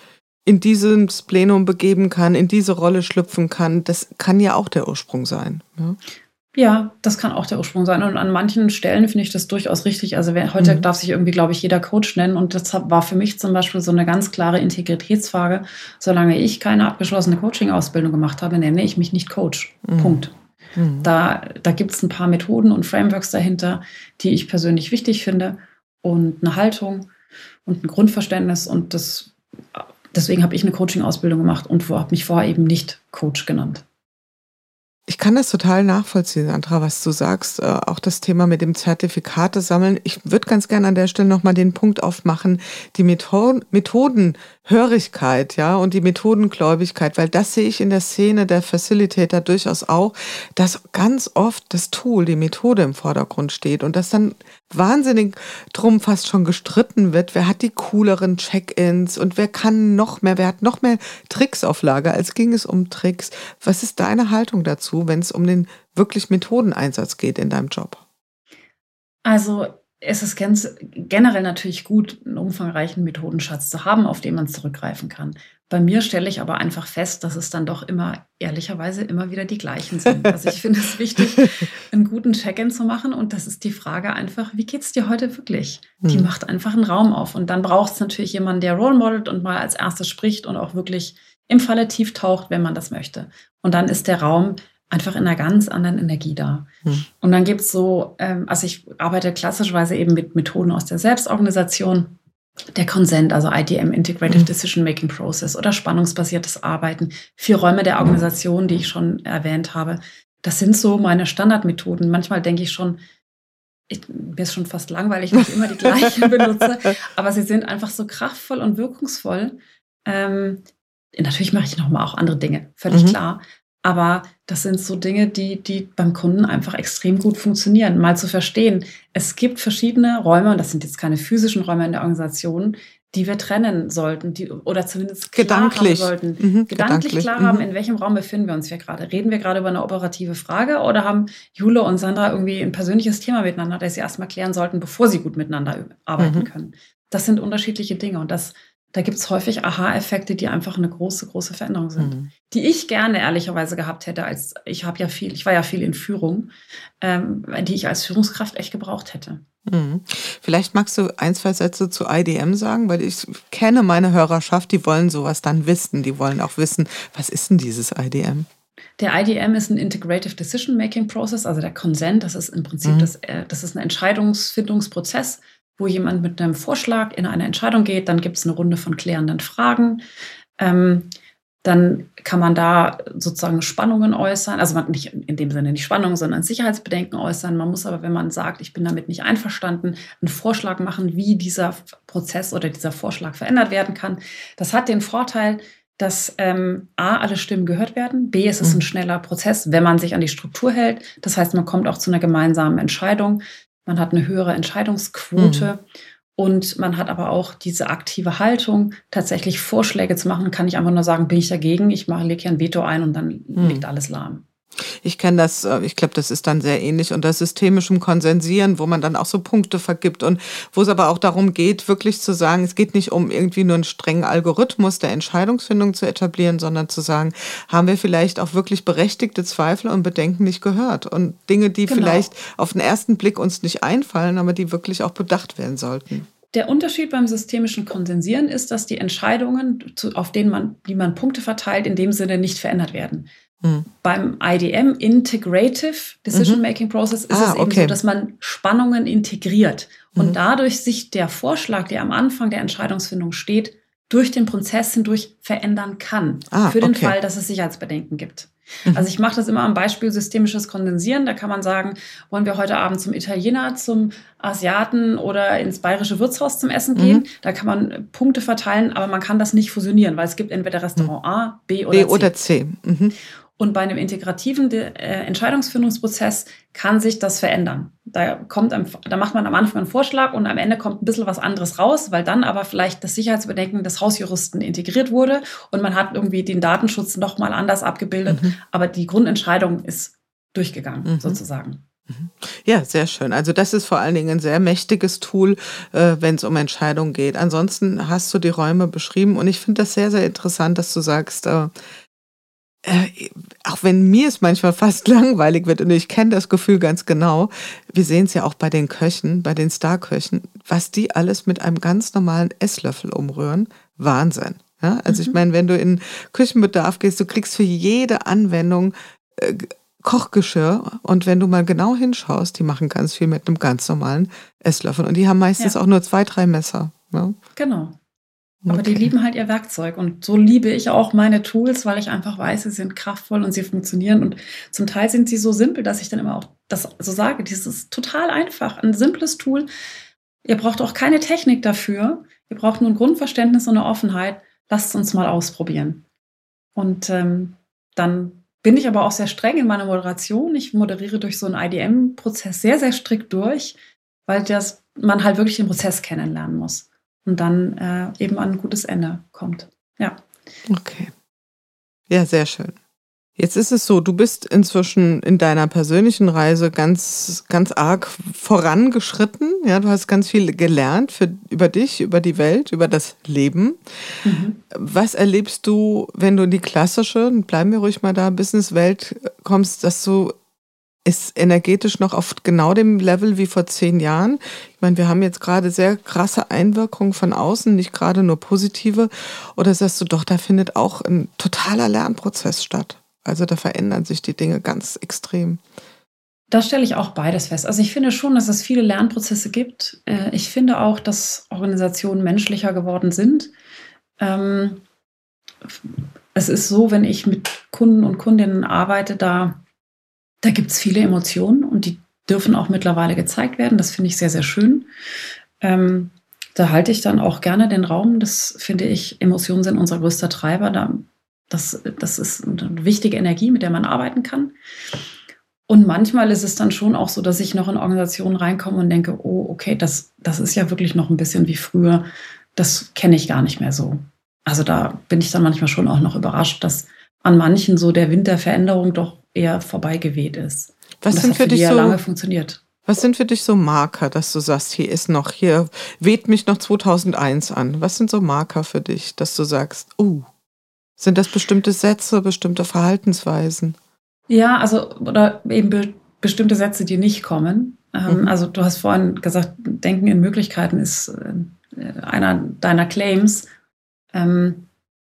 in dieses Plenum begeben kann, in diese Rolle schlüpfen kann, das kann ja auch der Ursprung sein. Ja, Ja, das kann auch der Ursprung sein. Und an manchen Stellen finde ich das durchaus richtig. Also heute darf sich irgendwie, glaube ich, jeder Coach nennen. Und das war für mich zum Beispiel so eine ganz klare Integritätsfrage. Solange ich keine abgeschlossene Coaching-Ausbildung gemacht habe, nenne ich mich nicht Coach. Punkt. Da gibt es ein paar Methoden und Frameworks dahinter, die ich persönlich wichtig finde. Und eine Haltung und ein Grundverständnis. Und deswegen habe ich eine Coaching-Ausbildung gemacht und habe mich vorher eben nicht Coach genannt. Ich kann das total nachvollziehen, Sandra, was du sagst. Auch das Thema mit dem Zertifikate sammeln. Ich würde ganz gerne an der Stelle nochmal den Punkt aufmachen, die Methodenhörigkeit, ja, und die Methodengläubigkeit, weil das sehe ich in der Szene der Facilitator durchaus auch, dass ganz oft das Tool, die Methode im Vordergrund steht und dass dann wahnsinnig drum fast schon gestritten wird, wer hat die cooleren Check-ins und wer kann noch mehr, wer hat noch mehr Tricks auf Lager, als ging es um Tricks. Was ist deine Haltung dazu, wenn es um den wirklich Methodeneinsatz geht in deinem Job? Also es ist ganz generell natürlich gut, einen umfangreichen Methodenschatz zu haben, auf den man zurückgreifen kann. Bei mir stelle ich aber einfach fest, dass es dann doch immer, ehrlicherweise, immer wieder die gleichen sind. Also ich finde es wichtig, einen guten Check-in zu machen. Und das ist die Frage einfach, wie geht's dir heute wirklich? Die macht einfach einen Raum auf. Und dann braucht es natürlich jemanden, der Role modelt und mal als erstes spricht und auch wirklich im Falle tief taucht, wenn man das möchte. Und dann ist der Raum einfach in einer ganz anderen Energie da. Und dann gibt es so, also ich arbeite klassischerweise eben mit Methoden aus der Selbstorganisation, der Consent, also IDM, Integrative Decision Making Process oder spannungsbasiertes Arbeiten, 4 Räume der Organisation, die ich schon erwähnt habe. Das sind so meine Standardmethoden. Manchmal denke ich schon, mir ist schon fast langweilig, wenn ich immer die gleichen benutze, aber sie sind einfach so kraftvoll und wirkungsvoll. Natürlich mache ich noch mal auch andere Dinge, völlig klar. Aber das sind so Dinge, die beim Kunden einfach extrem gut funktionieren. Mal zu verstehen, es gibt verschiedene Räume, und das sind jetzt keine physischen Räume in der Organisation, die wir trennen sollten, oder zumindest klar haben sollten. Gedanklich klar haben, in welchem Raum befinden wir uns hier gerade. Reden wir gerade über eine operative Frage oder haben Jule und Sandra irgendwie ein persönliches Thema miteinander, das sie erstmal klären sollten, bevor sie gut miteinander arbeiten können. Das sind unterschiedliche Dinge und da gibt es häufig Aha-Effekte, die einfach eine große, große Veränderung sind. Die ich gerne ehrlicherweise gehabt hätte, ich war ja viel in Führung, die ich als Führungskraft echt gebraucht hätte. Vielleicht magst du 1, 2 Sätze zu IDM sagen, weil ich kenne meine Hörerschaft, die wollen sowas dann wissen. Die wollen auch wissen, was ist denn dieses IDM? Der IDM ist ein Integrative Decision Making Process, also der Consent, das ist im Prinzip das ist ein Entscheidungsfindungsprozess, wo jemand mit einem Vorschlag in eine Entscheidung geht, dann gibt es eine Runde von klärenden Fragen. Dann kann man da sozusagen Spannungen äußern, also man nicht in dem Sinne nicht Spannungen, sondern Sicherheitsbedenken äußern. Man muss aber, wenn man sagt, ich bin damit nicht einverstanden, einen Vorschlag machen, wie dieser Prozess oder dieser Vorschlag verändert werden kann. Das hat den Vorteil, dass A, alle Stimmen gehört werden, B, es ist ein schneller Prozess, wenn man sich an die Struktur hält. Das heißt, man kommt auch zu einer gemeinsamen Entscheidung. Man hat eine höhere Entscheidungsquote und man hat aber auch diese aktive Haltung, tatsächlich Vorschläge zu machen. Kann ich einfach nur sagen, bin ich dagegen, lege hier ein Veto ein und dann liegt alles lahm. Ich kenne das, ich glaube, das ist dann sehr ähnlich unter systemischem Konsensieren, wo man dann auch so Punkte vergibt und wo es aber auch darum geht, wirklich zu sagen, es geht nicht um irgendwie nur einen strengen Algorithmus der Entscheidungsfindung zu etablieren, sondern zu sagen, haben wir vielleicht auch wirklich berechtigte Zweifel und Bedenken nicht gehört und Dinge, die vielleicht auf den ersten Blick uns nicht einfallen, aber die wirklich auch bedacht werden sollten. Der Unterschied beim systemischen Konsensieren ist, dass die Entscheidungen, auf die man Punkte verteilt, in dem Sinne nicht verändert werden. Beim IDM, Integrative Decision Making Process, ist es eben so, dass man Spannungen integriert und dadurch sich der Vorschlag, der am Anfang der Entscheidungsfindung steht, durch den Prozess hindurch verändern kann. Für den Fall, dass es Sicherheitsbedenken gibt. Also ich mache das immer am Beispiel systemisches Kondensieren. Da kann man sagen, wollen wir heute Abend zum Italiener, zum Asiaten oder ins bayerische Wirtshaus zum Essen gehen? Da kann man Punkte verteilen, aber man kann das nicht fusionieren, weil es gibt entweder Restaurant A, B oder C. Und bei einem integrativen Entscheidungsfindungsprozess kann sich das verändern. Da macht man am Anfang einen Vorschlag und am Ende kommt ein bisschen was anderes raus, weil dann aber vielleicht das Sicherheitsbedenken des Hausjuristen integriert wurde und man hat irgendwie den Datenschutz noch mal anders abgebildet. Aber die Grundentscheidung ist durchgegangen, sozusagen. Ja, sehr schön. Also das ist vor allen Dingen ein sehr mächtiges Tool, wenn es um Entscheidungen geht. Ansonsten hast du die Räume beschrieben und ich finde das sehr, sehr interessant, dass du sagst, auch wenn mir es manchmal fast langweilig wird und ich kenne das Gefühl ganz genau, wir sehen es ja auch bei den Köchen, bei den Starköchen, was die alles mit einem ganz normalen Esslöffel umrühren. Wahnsinn. Ja? Also ich meine, wenn du in Küchenbedarf gehst, du kriegst für jede Anwendung Kochgeschirr und wenn du mal genau hinschaust, die machen ganz viel mit einem ganz normalen Esslöffel und die haben meistens auch nur 2, 3 Messer. Ja? Genau. Aber die lieben halt ihr Werkzeug und so liebe ich auch meine Tools, weil ich einfach weiß, sie sind kraftvoll und sie funktionieren und zum Teil sind sie so simpel, dass ich dann immer auch das so sage, das ist total einfach, ein simples Tool. Ihr braucht auch keine Technik dafür, ihr braucht nur ein Grundverständnis und eine Offenheit. Lasst uns mal ausprobieren. Und dann bin ich aber auch sehr streng in meiner Moderation. Ich moderiere durch so einen IDM-Prozess sehr, sehr strikt durch, weil man halt wirklich den Prozess kennenlernen muss. Und dann eben an ein gutes Ende kommt. Ja. Okay. Ja, sehr schön. Jetzt ist es so, du bist inzwischen in deiner persönlichen Reise ganz, ganz arg vorangeschritten. Ja, du hast ganz viel gelernt über dich, über die Welt, über das Leben. Was erlebst du, wenn du in die klassische, bleiben wir ruhig mal da, Businesswelt kommst, dass du ist energetisch noch auf genau dem Level wie vor 10 Jahren. Ich meine, wir haben jetzt gerade sehr krasse Einwirkungen von außen, nicht gerade nur positive. Oder sagst du doch, da findet auch ein totaler Lernprozess statt? Also da verändern sich die Dinge ganz extrem. Da stelle ich auch beides fest. Also ich finde schon, dass es viele Lernprozesse gibt. Ich finde auch, dass Organisationen menschlicher geworden sind. Es ist so, wenn ich mit Kunden und Kundinnen arbeite, da gibt es viele Emotionen und die dürfen auch mittlerweile gezeigt werden. Das finde ich sehr, sehr schön. Da halte ich dann auch gerne den Raum. Das finde ich, Emotionen sind unser größter Treiber. Das ist eine wichtige Energie, mit der man arbeiten kann. Und manchmal ist es dann schon auch so, dass ich noch in Organisationen reinkomme und denke, oh, okay, das ist ja wirklich noch ein bisschen wie früher. Das kenne ich gar nicht mehr so. Also da bin ich dann manchmal schon auch noch überrascht, dass an manchen so der Wind der Veränderung doch eher vorbeigeweht ist. Was das sind hat für dich die ja so lange funktioniert. Was sind für dich so Marker, dass du sagst, hier weht mich noch 2001 an? Was sind so Marker für dich, dass du sagst, sind das bestimmte Sätze, bestimmte Verhaltensweisen? Ja, also oder eben bestimmte Sätze, die nicht kommen. Also du hast vorhin gesagt, Denken in Möglichkeiten ist einer deiner Claims. Wenn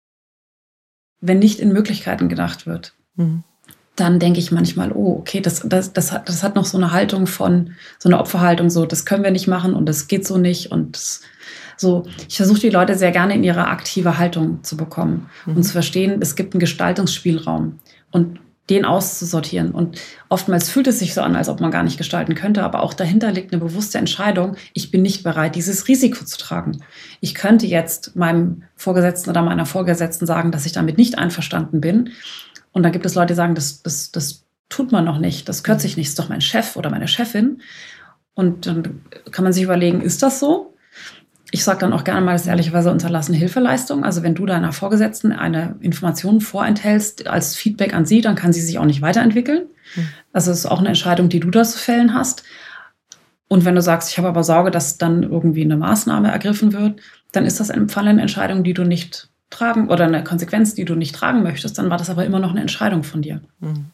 nicht in Möglichkeiten gedacht wird, dann denke ich manchmal, oh, okay, das hat noch so eine Haltung von, so eine Opferhaltung, so, das können wir nicht machen und das geht so nicht und so. Ich versuche die Leute sehr gerne in ihre aktive Haltung zu bekommen und zu verstehen, es gibt einen Gestaltungsspielraum und den auszusortieren. Und oftmals fühlt es sich so an, als ob man gar nicht gestalten könnte, aber auch dahinter liegt eine bewusste Entscheidung, ich bin nicht bereit, dieses Risiko zu tragen. Ich könnte jetzt meinem Vorgesetzten oder meiner Vorgesetzten sagen, dass ich damit nicht einverstanden bin. Und dann gibt es Leute, die sagen, das tut man noch nicht, das gehört sich nicht, das ist doch mein Chef oder meine Chefin. Und dann kann man sich überlegen, ist das so? Ich sage dann auch gerne mal, das ist ehrlicherweise unterlassene Hilfeleistung. Also wenn du deiner Vorgesetzten eine Information vorenthältst als Feedback an sie, dann kann sie sich auch nicht weiterentwickeln. Also es ist auch eine Entscheidung, die du da zu fällen hast. Und wenn du sagst, ich habe aber Sorge, dass dann irgendwie eine Maßnahme ergriffen wird, dann ist das im Fall eine Entscheidung, die du nicht tragen oder eine Konsequenz, die du nicht tragen möchtest. Dann war das aber immer noch eine Entscheidung von dir.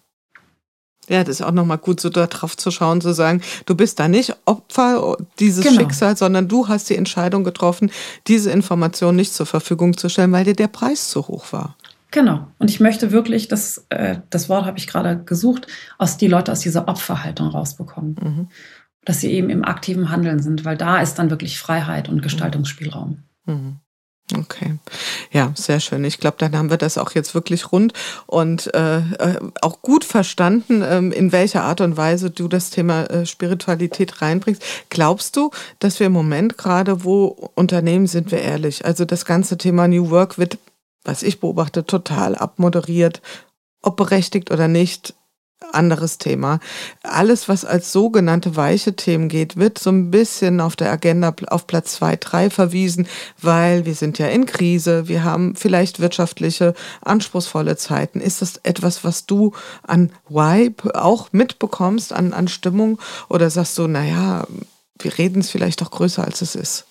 Ja, das ist auch nochmal gut, so da drauf zu schauen, zu sagen, du bist da nicht Opfer dieses Schicksals, sondern du hast die Entscheidung getroffen, diese Information nicht zur Verfügung zu stellen, weil dir der Preis zu hoch war. Genau. Und ich möchte wirklich, das Wort habe ich gerade gesucht, die Leute aus dieser Opferhaltung rausbekommen. Dass sie eben im aktiven Handeln sind, weil da ist dann wirklich Freiheit und Gestaltungsspielraum. Okay, ja, sehr schön. Ich glaube, dann haben wir das auch jetzt wirklich rund und auch gut verstanden, in welcher Art und Weise du das Thema Spiritualität reinbringst. Glaubst du, dass wir im Moment gerade, wo Unternehmen, sind wir ehrlich, also das ganze Thema New Work wird, was ich beobachte, total abmoderiert, ob berechtigt oder nicht, anderes Thema. Alles, was als sogenannte weiche Themen geht, wird so ein bisschen auf der Agenda auf Platz 2, 3 verwiesen, weil wir sind ja in Krise, wir haben vielleicht wirtschaftliche, anspruchsvolle Zeiten. Ist das etwas, was du an Vibe auch mitbekommst, an Stimmung? Oder sagst du, naja, wir reden es vielleicht doch größer, als es ist?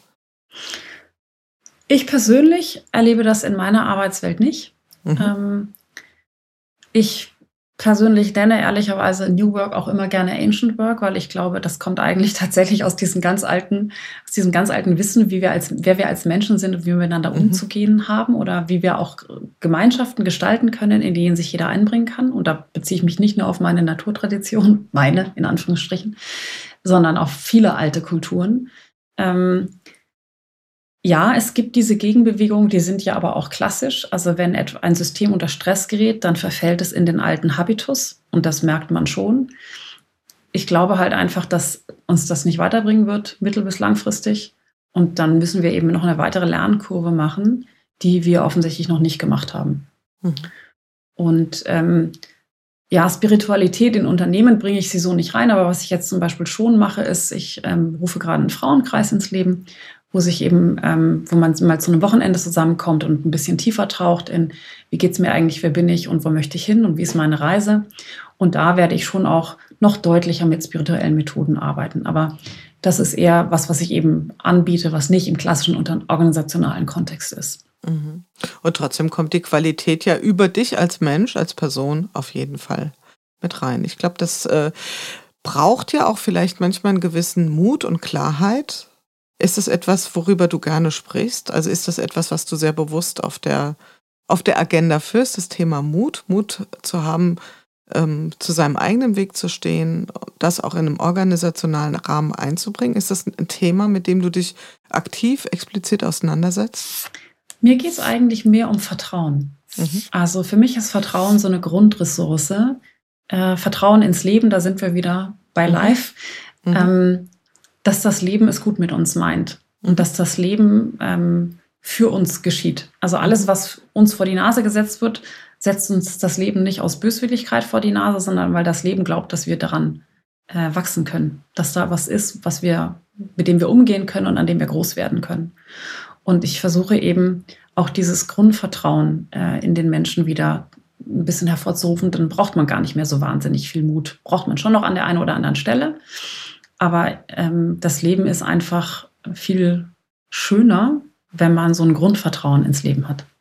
Ich persönlich erlebe das in meiner Arbeitswelt nicht. Ich persönlich nenne ehrlicherweise New Work auch immer gerne Ancient Work, weil ich glaube, das kommt eigentlich tatsächlich aus diesem ganz alten Wissen, wer wir als Menschen sind und wie wir miteinander umzugehen haben oder wie wir auch Gemeinschaften gestalten können, in denen sich jeder einbringen kann. Und da beziehe ich mich nicht nur auf meine Naturtradition, meine in Anführungsstrichen, sondern auf viele alte Kulturen. Ja, es gibt diese Gegenbewegungen, die sind ja aber auch klassisch. Also wenn ein System unter Stress gerät, dann verfällt es in den alten Habitus und das merkt man schon. Ich glaube halt einfach, dass uns das nicht weiterbringen wird, mittel- bis langfristig. Und dann müssen wir eben noch eine weitere Lernkurve machen, die wir offensichtlich noch nicht gemacht haben. Und Spiritualität in Unternehmen bringe ich sie so nicht rein, aber was ich jetzt zum Beispiel schon mache, ist, ich rufe gerade einen Frauenkreis ins Leben, wo sich eben, wo man mal zu einem Wochenende zusammenkommt und ein bisschen tiefer taucht in, wie geht's mir eigentlich, wer bin ich und wo möchte ich hin und wie ist meine Reise. Und da werde ich schon auch noch deutlicher mit spirituellen Methoden arbeiten. Aber das ist eher was ich eben anbiete, was nicht im klassischen organisationalen Kontext ist. Und trotzdem kommt die Qualität ja über dich als Mensch, als Person auf jeden Fall mit rein. Ich glaube, das braucht ja auch vielleicht manchmal einen gewissen Mut und Klarheit. Ist das etwas, worüber du gerne sprichst? Also ist das etwas, was du sehr bewusst auf der Agenda führst, das Thema Mut zu haben, zu seinem eigenen Weg zu stehen, das auch in einem organisationalen Rahmen einzubringen? Ist das ein Thema, mit dem du dich aktiv, explizit auseinandersetzt? Mir geht es eigentlich mehr um Vertrauen. Also für mich ist Vertrauen so eine Grundressource. Vertrauen ins Leben, da sind wir wieder bei Life. Dass das Leben es gut mit uns meint und dass das Leben für uns geschieht. Also alles, was uns vor die Nase gesetzt wird, setzt uns das Leben nicht aus Böswilligkeit vor die Nase, sondern weil das Leben glaubt, dass wir daran wachsen können. Dass da was ist, mit dem wir umgehen können und an dem wir groß werden können. Und ich versuche eben auch dieses Grundvertrauen in den Menschen wieder ein bisschen hervorzurufen. Dann braucht man gar nicht mehr so wahnsinnig viel Mut. Braucht man schon noch an der einen oder anderen Stelle. Aber das Leben ist einfach viel schöner, wenn man so ein Grundvertrauen ins Leben hat.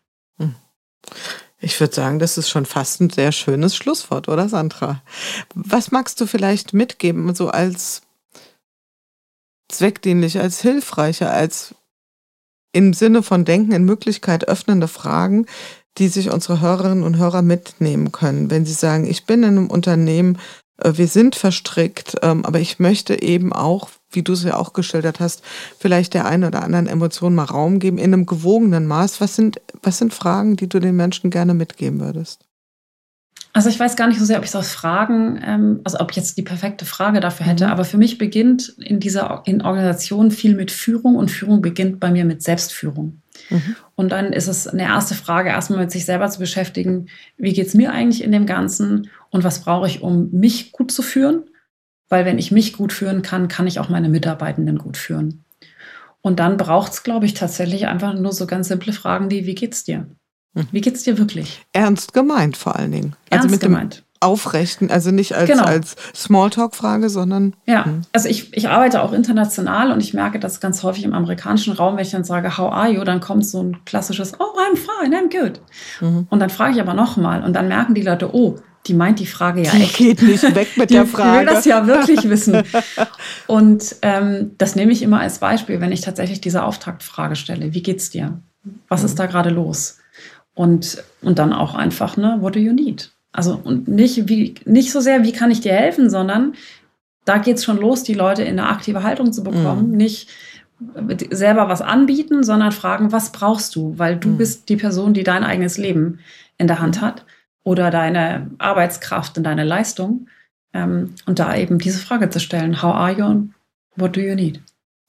Ich würde sagen, das ist schon fast ein sehr schönes Schlusswort, oder Sandra? Was magst du vielleicht mitgeben, so als zweckdienlich, als hilfreicher, als im Sinne von Denken in Möglichkeit öffnende Fragen, die sich unsere Hörerinnen und Hörer mitnehmen können, wenn sie sagen, ich bin in einem Unternehmen, wir sind verstrickt, aber ich möchte eben auch, wie du es ja auch geschildert hast, vielleicht der einen oder anderen Emotion mal Raum geben, in einem gewogenen Maß. Was sind Fragen, die du den Menschen gerne mitgeben würdest? Also ich weiß gar nicht so sehr, ob ich es aus Fragen, also ob ich jetzt die perfekte Frage dafür hätte, aber für mich beginnt in Organisationen viel mit Führung und Führung beginnt bei mir mit Selbstführung. Und dann ist es eine erste Frage, erstmal mit sich selber zu beschäftigen, wie geht es mir eigentlich in dem Ganzen und was brauche ich, um mich gut zu führen? Weil wenn ich mich gut führen kann, kann ich auch meine Mitarbeitenden gut führen. Und dann braucht es, glaube ich, tatsächlich einfach nur so ganz simple Fragen wie geht's dir? Wie geht's dir wirklich? Ernst gemeint vor allen Dingen. Ernst mit gemeint. Dem Aufrechten, also nicht als Smalltalk-Frage, sondern... Ja, also ich arbeite auch international und ich merke das ganz häufig im amerikanischen Raum, wenn ich dann sage, how are you? Dann kommt so ein klassisches, oh, I'm fine, I'm good. Und dann frage ich aber nochmal und dann merken die Leute, oh, die meint die Frage ja echt. Die geht nicht weg mit der Frage. Die will das ja wirklich wissen. Und das nehme ich immer als Beispiel, wenn ich tatsächlich diese Auftaktfrage stelle. Wie geht's dir? Was ist da gerade los? Und dann auch einfach, what do you need? Also und nicht so sehr, wie kann ich dir helfen, sondern da geht es schon los, die Leute in eine aktive Haltung zu bekommen. Nicht selber was anbieten, sondern fragen, was brauchst du? Weil du bist die Person, die dein eigenes Leben in der Hand hat oder deine Arbeitskraft und deine Leistung. Und da eben diese Frage zu stellen, how are you and what do you need?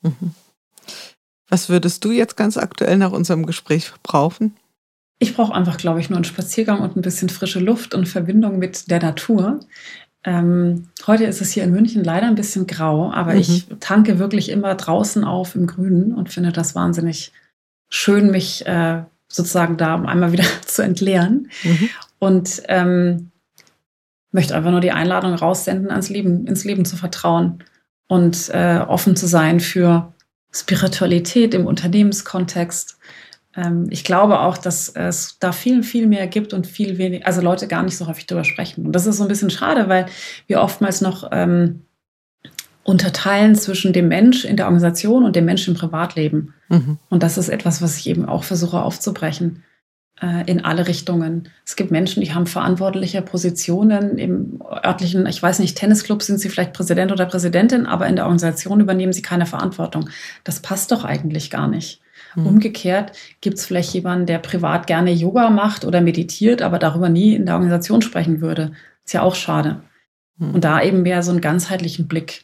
Was würdest du jetzt ganz aktuell nach unserem Gespräch brauchen? Ich brauche einfach, glaube ich, nur einen Spaziergang und ein bisschen frische Luft und Verbindung mit der Natur. Heute ist es hier in München leider ein bisschen grau, aber ich tanke wirklich immer draußen auf im Grünen und finde das wahnsinnig schön, mich sozusagen da einmal wieder zu entleeren. Und möchte einfach nur die Einladung raussenden, ins Leben zu vertrauen und offen zu sein für Spiritualität im Unternehmenskontext. Ich glaube auch, dass es da viel, viel mehr gibt und viel weniger, also Leute gar nicht so häufig drüber sprechen. Und das ist so ein bisschen schade, weil wir oftmals noch unterteilen zwischen dem Mensch in der Organisation und dem Mensch im Privatleben. Und das ist etwas, was ich eben auch versuche aufzubrechen in alle Richtungen. Es gibt Menschen, die haben verantwortliche Positionen im örtlichen, ich weiß nicht, Tennisclub sind sie vielleicht Präsident oder Präsidentin, aber in der Organisation übernehmen sie keine Verantwortung. Das passt doch eigentlich gar nicht. Umgekehrt gibt es vielleicht jemanden, der privat gerne Yoga macht oder meditiert, aber darüber nie in der Organisation sprechen würde. Ist ja auch schade. Und da eben mehr so einen ganzheitlichen Blick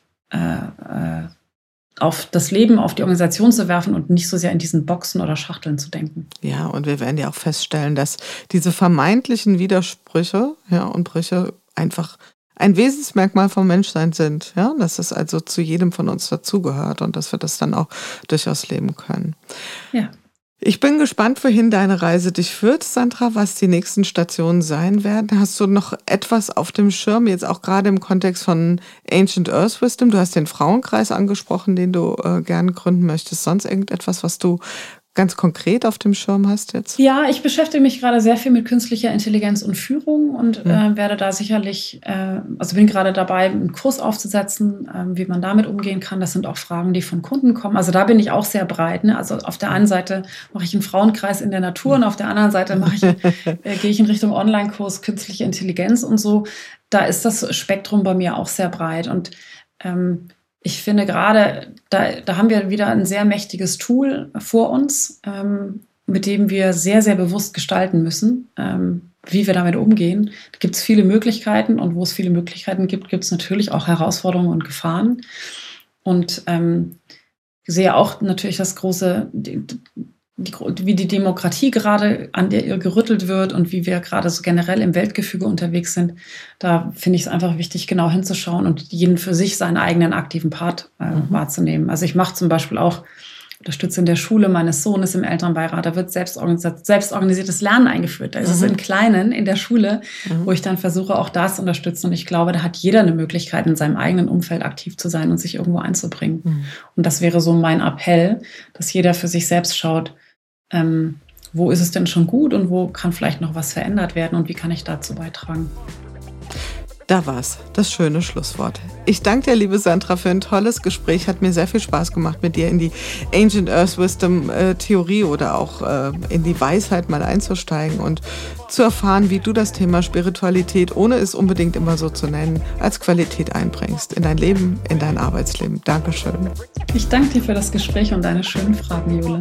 auf das Leben, auf die Organisation zu werfen und nicht so sehr in diesen Boxen oder Schachteln zu denken. Ja, und wir werden ja auch feststellen, dass diese vermeintlichen Widersprüche und Brüche einfach ein Wesensmerkmal vom Menschsein sind. Ja? Dass es also zu jedem von uns dazugehört und dass wir das dann auch durchaus leben können. Ja. Ich bin gespannt, wohin deine Reise dich führt, Sandra, was die nächsten Stationen sein werden. Hast du noch etwas auf dem Schirm, jetzt auch gerade im Kontext von Ancient Earth Wisdom? Du hast den Frauenkreis angesprochen, den du gerne gründen möchtest. Sonst irgendetwas, was du ganz konkret auf dem Schirm hast jetzt? Ja, ich beschäftige mich gerade sehr viel mit künstlicher Intelligenz und Führung und werde da sicherlich, also bin gerade dabei, einen Kurs aufzusetzen, wie man damit umgehen kann. Das sind auch Fragen, die von Kunden kommen. Also da bin ich auch sehr breit. Ne? Also auf der einen Seite mache ich einen Frauenkreis in der Natur und auf der anderen Seite gehe ich in Richtung Online-Kurs künstliche Intelligenz und so. Da ist das Spektrum bei mir auch sehr breit und ich finde gerade, da haben wir wieder ein sehr mächtiges Tool vor uns, mit dem wir sehr, sehr bewusst gestalten müssen, wie wir damit umgehen. Da gibt es viele Möglichkeiten und wo es viele Möglichkeiten gibt, gibt es natürlich auch Herausforderungen und Gefahren. Und ich sehe auch natürlich das große, wie die Demokratie gerade an der ihr gerüttelt wird und wie wir gerade so generell im Weltgefüge unterwegs sind. Da finde ich es einfach wichtig, genau hinzuschauen und jeden für sich seinen eigenen aktiven Part wahrzunehmen. Also ich mache zum Beispiel auch, unterstütze in der Schule meines Sohnes im Elternbeirat, da wird selbstorganisiertes Lernen eingeführt. Da ist es in Kleinen in der Schule, wo ich dann versuche, auch das zu unterstützen. Und ich glaube, da hat jeder eine Möglichkeit, in seinem eigenen Umfeld aktiv zu sein und sich irgendwo einzubringen. Und das wäre so mein Appell, dass jeder für sich selbst schaut, wo ist es denn schon gut und wo kann vielleicht noch was verändert werden und wie kann ich dazu beitragen? Da war's, das schöne Schlusswort. Ich danke dir, liebe Sandra, für ein tolles Gespräch. Hat mir sehr viel Spaß gemacht, mit dir in die Ancient Earth Wisdom Theorie oder auch in die Weisheit mal einzusteigen und zu erfahren, wie du das Thema Spiritualität, ohne es unbedingt immer so zu nennen, als Qualität einbringst in dein Leben, in dein Arbeitsleben. Dankeschön. Ich danke dir für das Gespräch und deine schönen Fragen, Jule.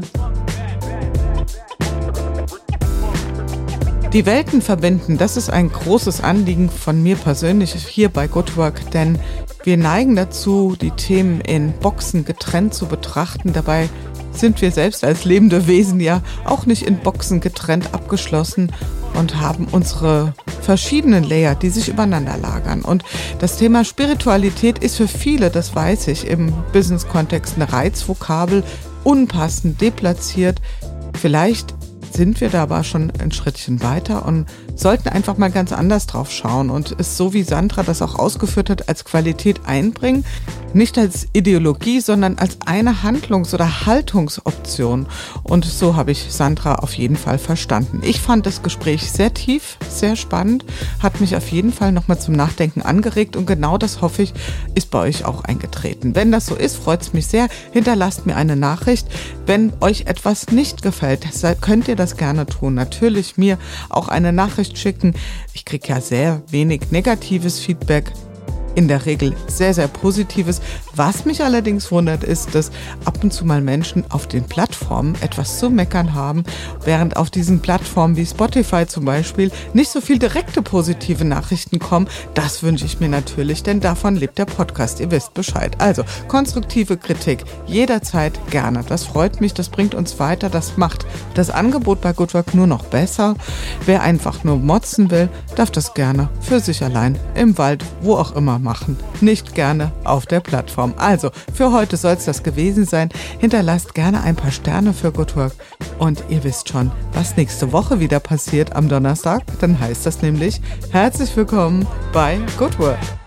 Die Welten verbinden, das ist ein großes Anliegen von mir persönlich hier bei Good Work, denn wir neigen dazu, die Themen in Boxen getrennt zu betrachten. Dabei sind wir selbst als lebende Wesen ja auch nicht in Boxen getrennt abgeschlossen und haben unsere verschiedenen Layer, die sich übereinander lagern. Und das Thema Spiritualität ist für viele, das weiß ich, im Business-Kontext eine Reizvokabel, unpassend, deplatziert. Vielleicht sind wir da aber schon ein Schrittchen weiter und sollten einfach mal ganz anders drauf schauen und es, so wie Sandra das auch ausgeführt hat, als Qualität einbringen. Nicht als Ideologie, sondern als eine Handlungs- oder Haltungsoption. Und so habe ich Sandra auf jeden Fall verstanden. Ich fand das Gespräch sehr tief, sehr spannend, hat mich auf jeden Fall nochmal zum Nachdenken angeregt und genau das, hoffe ich, ist bei euch auch eingetreten. Wenn das so ist, freut es mich sehr. Hinterlasst mir eine Nachricht. Wenn euch etwas nicht gefällt, könnt ihr das gerne tun. Natürlich mir auch eine Nachricht schicken. Ich kriege ja sehr wenig negatives Feedback. in der Regel sehr, sehr Positives. Was mich allerdings wundert, ist, dass ab und zu mal Menschen auf den Plattformen etwas zu meckern haben, während auf diesen Plattformen wie Spotify zum Beispiel nicht so viel direkte positive Nachrichten kommen. Das wünsche ich mir natürlich, denn davon lebt der Podcast. Ihr wisst Bescheid. Also konstruktive Kritik jederzeit gerne. Das freut mich, das bringt uns weiter, das macht das Angebot bei Good Work nur noch besser. Wer einfach nur motzen will, darf das gerne für sich allein im Wald, wo auch immer machen. Nicht gerne auf der Plattform. Also, für heute soll es das gewesen sein. Hinterlasst gerne ein paar Sterne für Good Work. Und ihr wisst schon, was nächste Woche wieder passiert am Donnerstag. Dann heißt das nämlich, herzlich willkommen bei Good Work.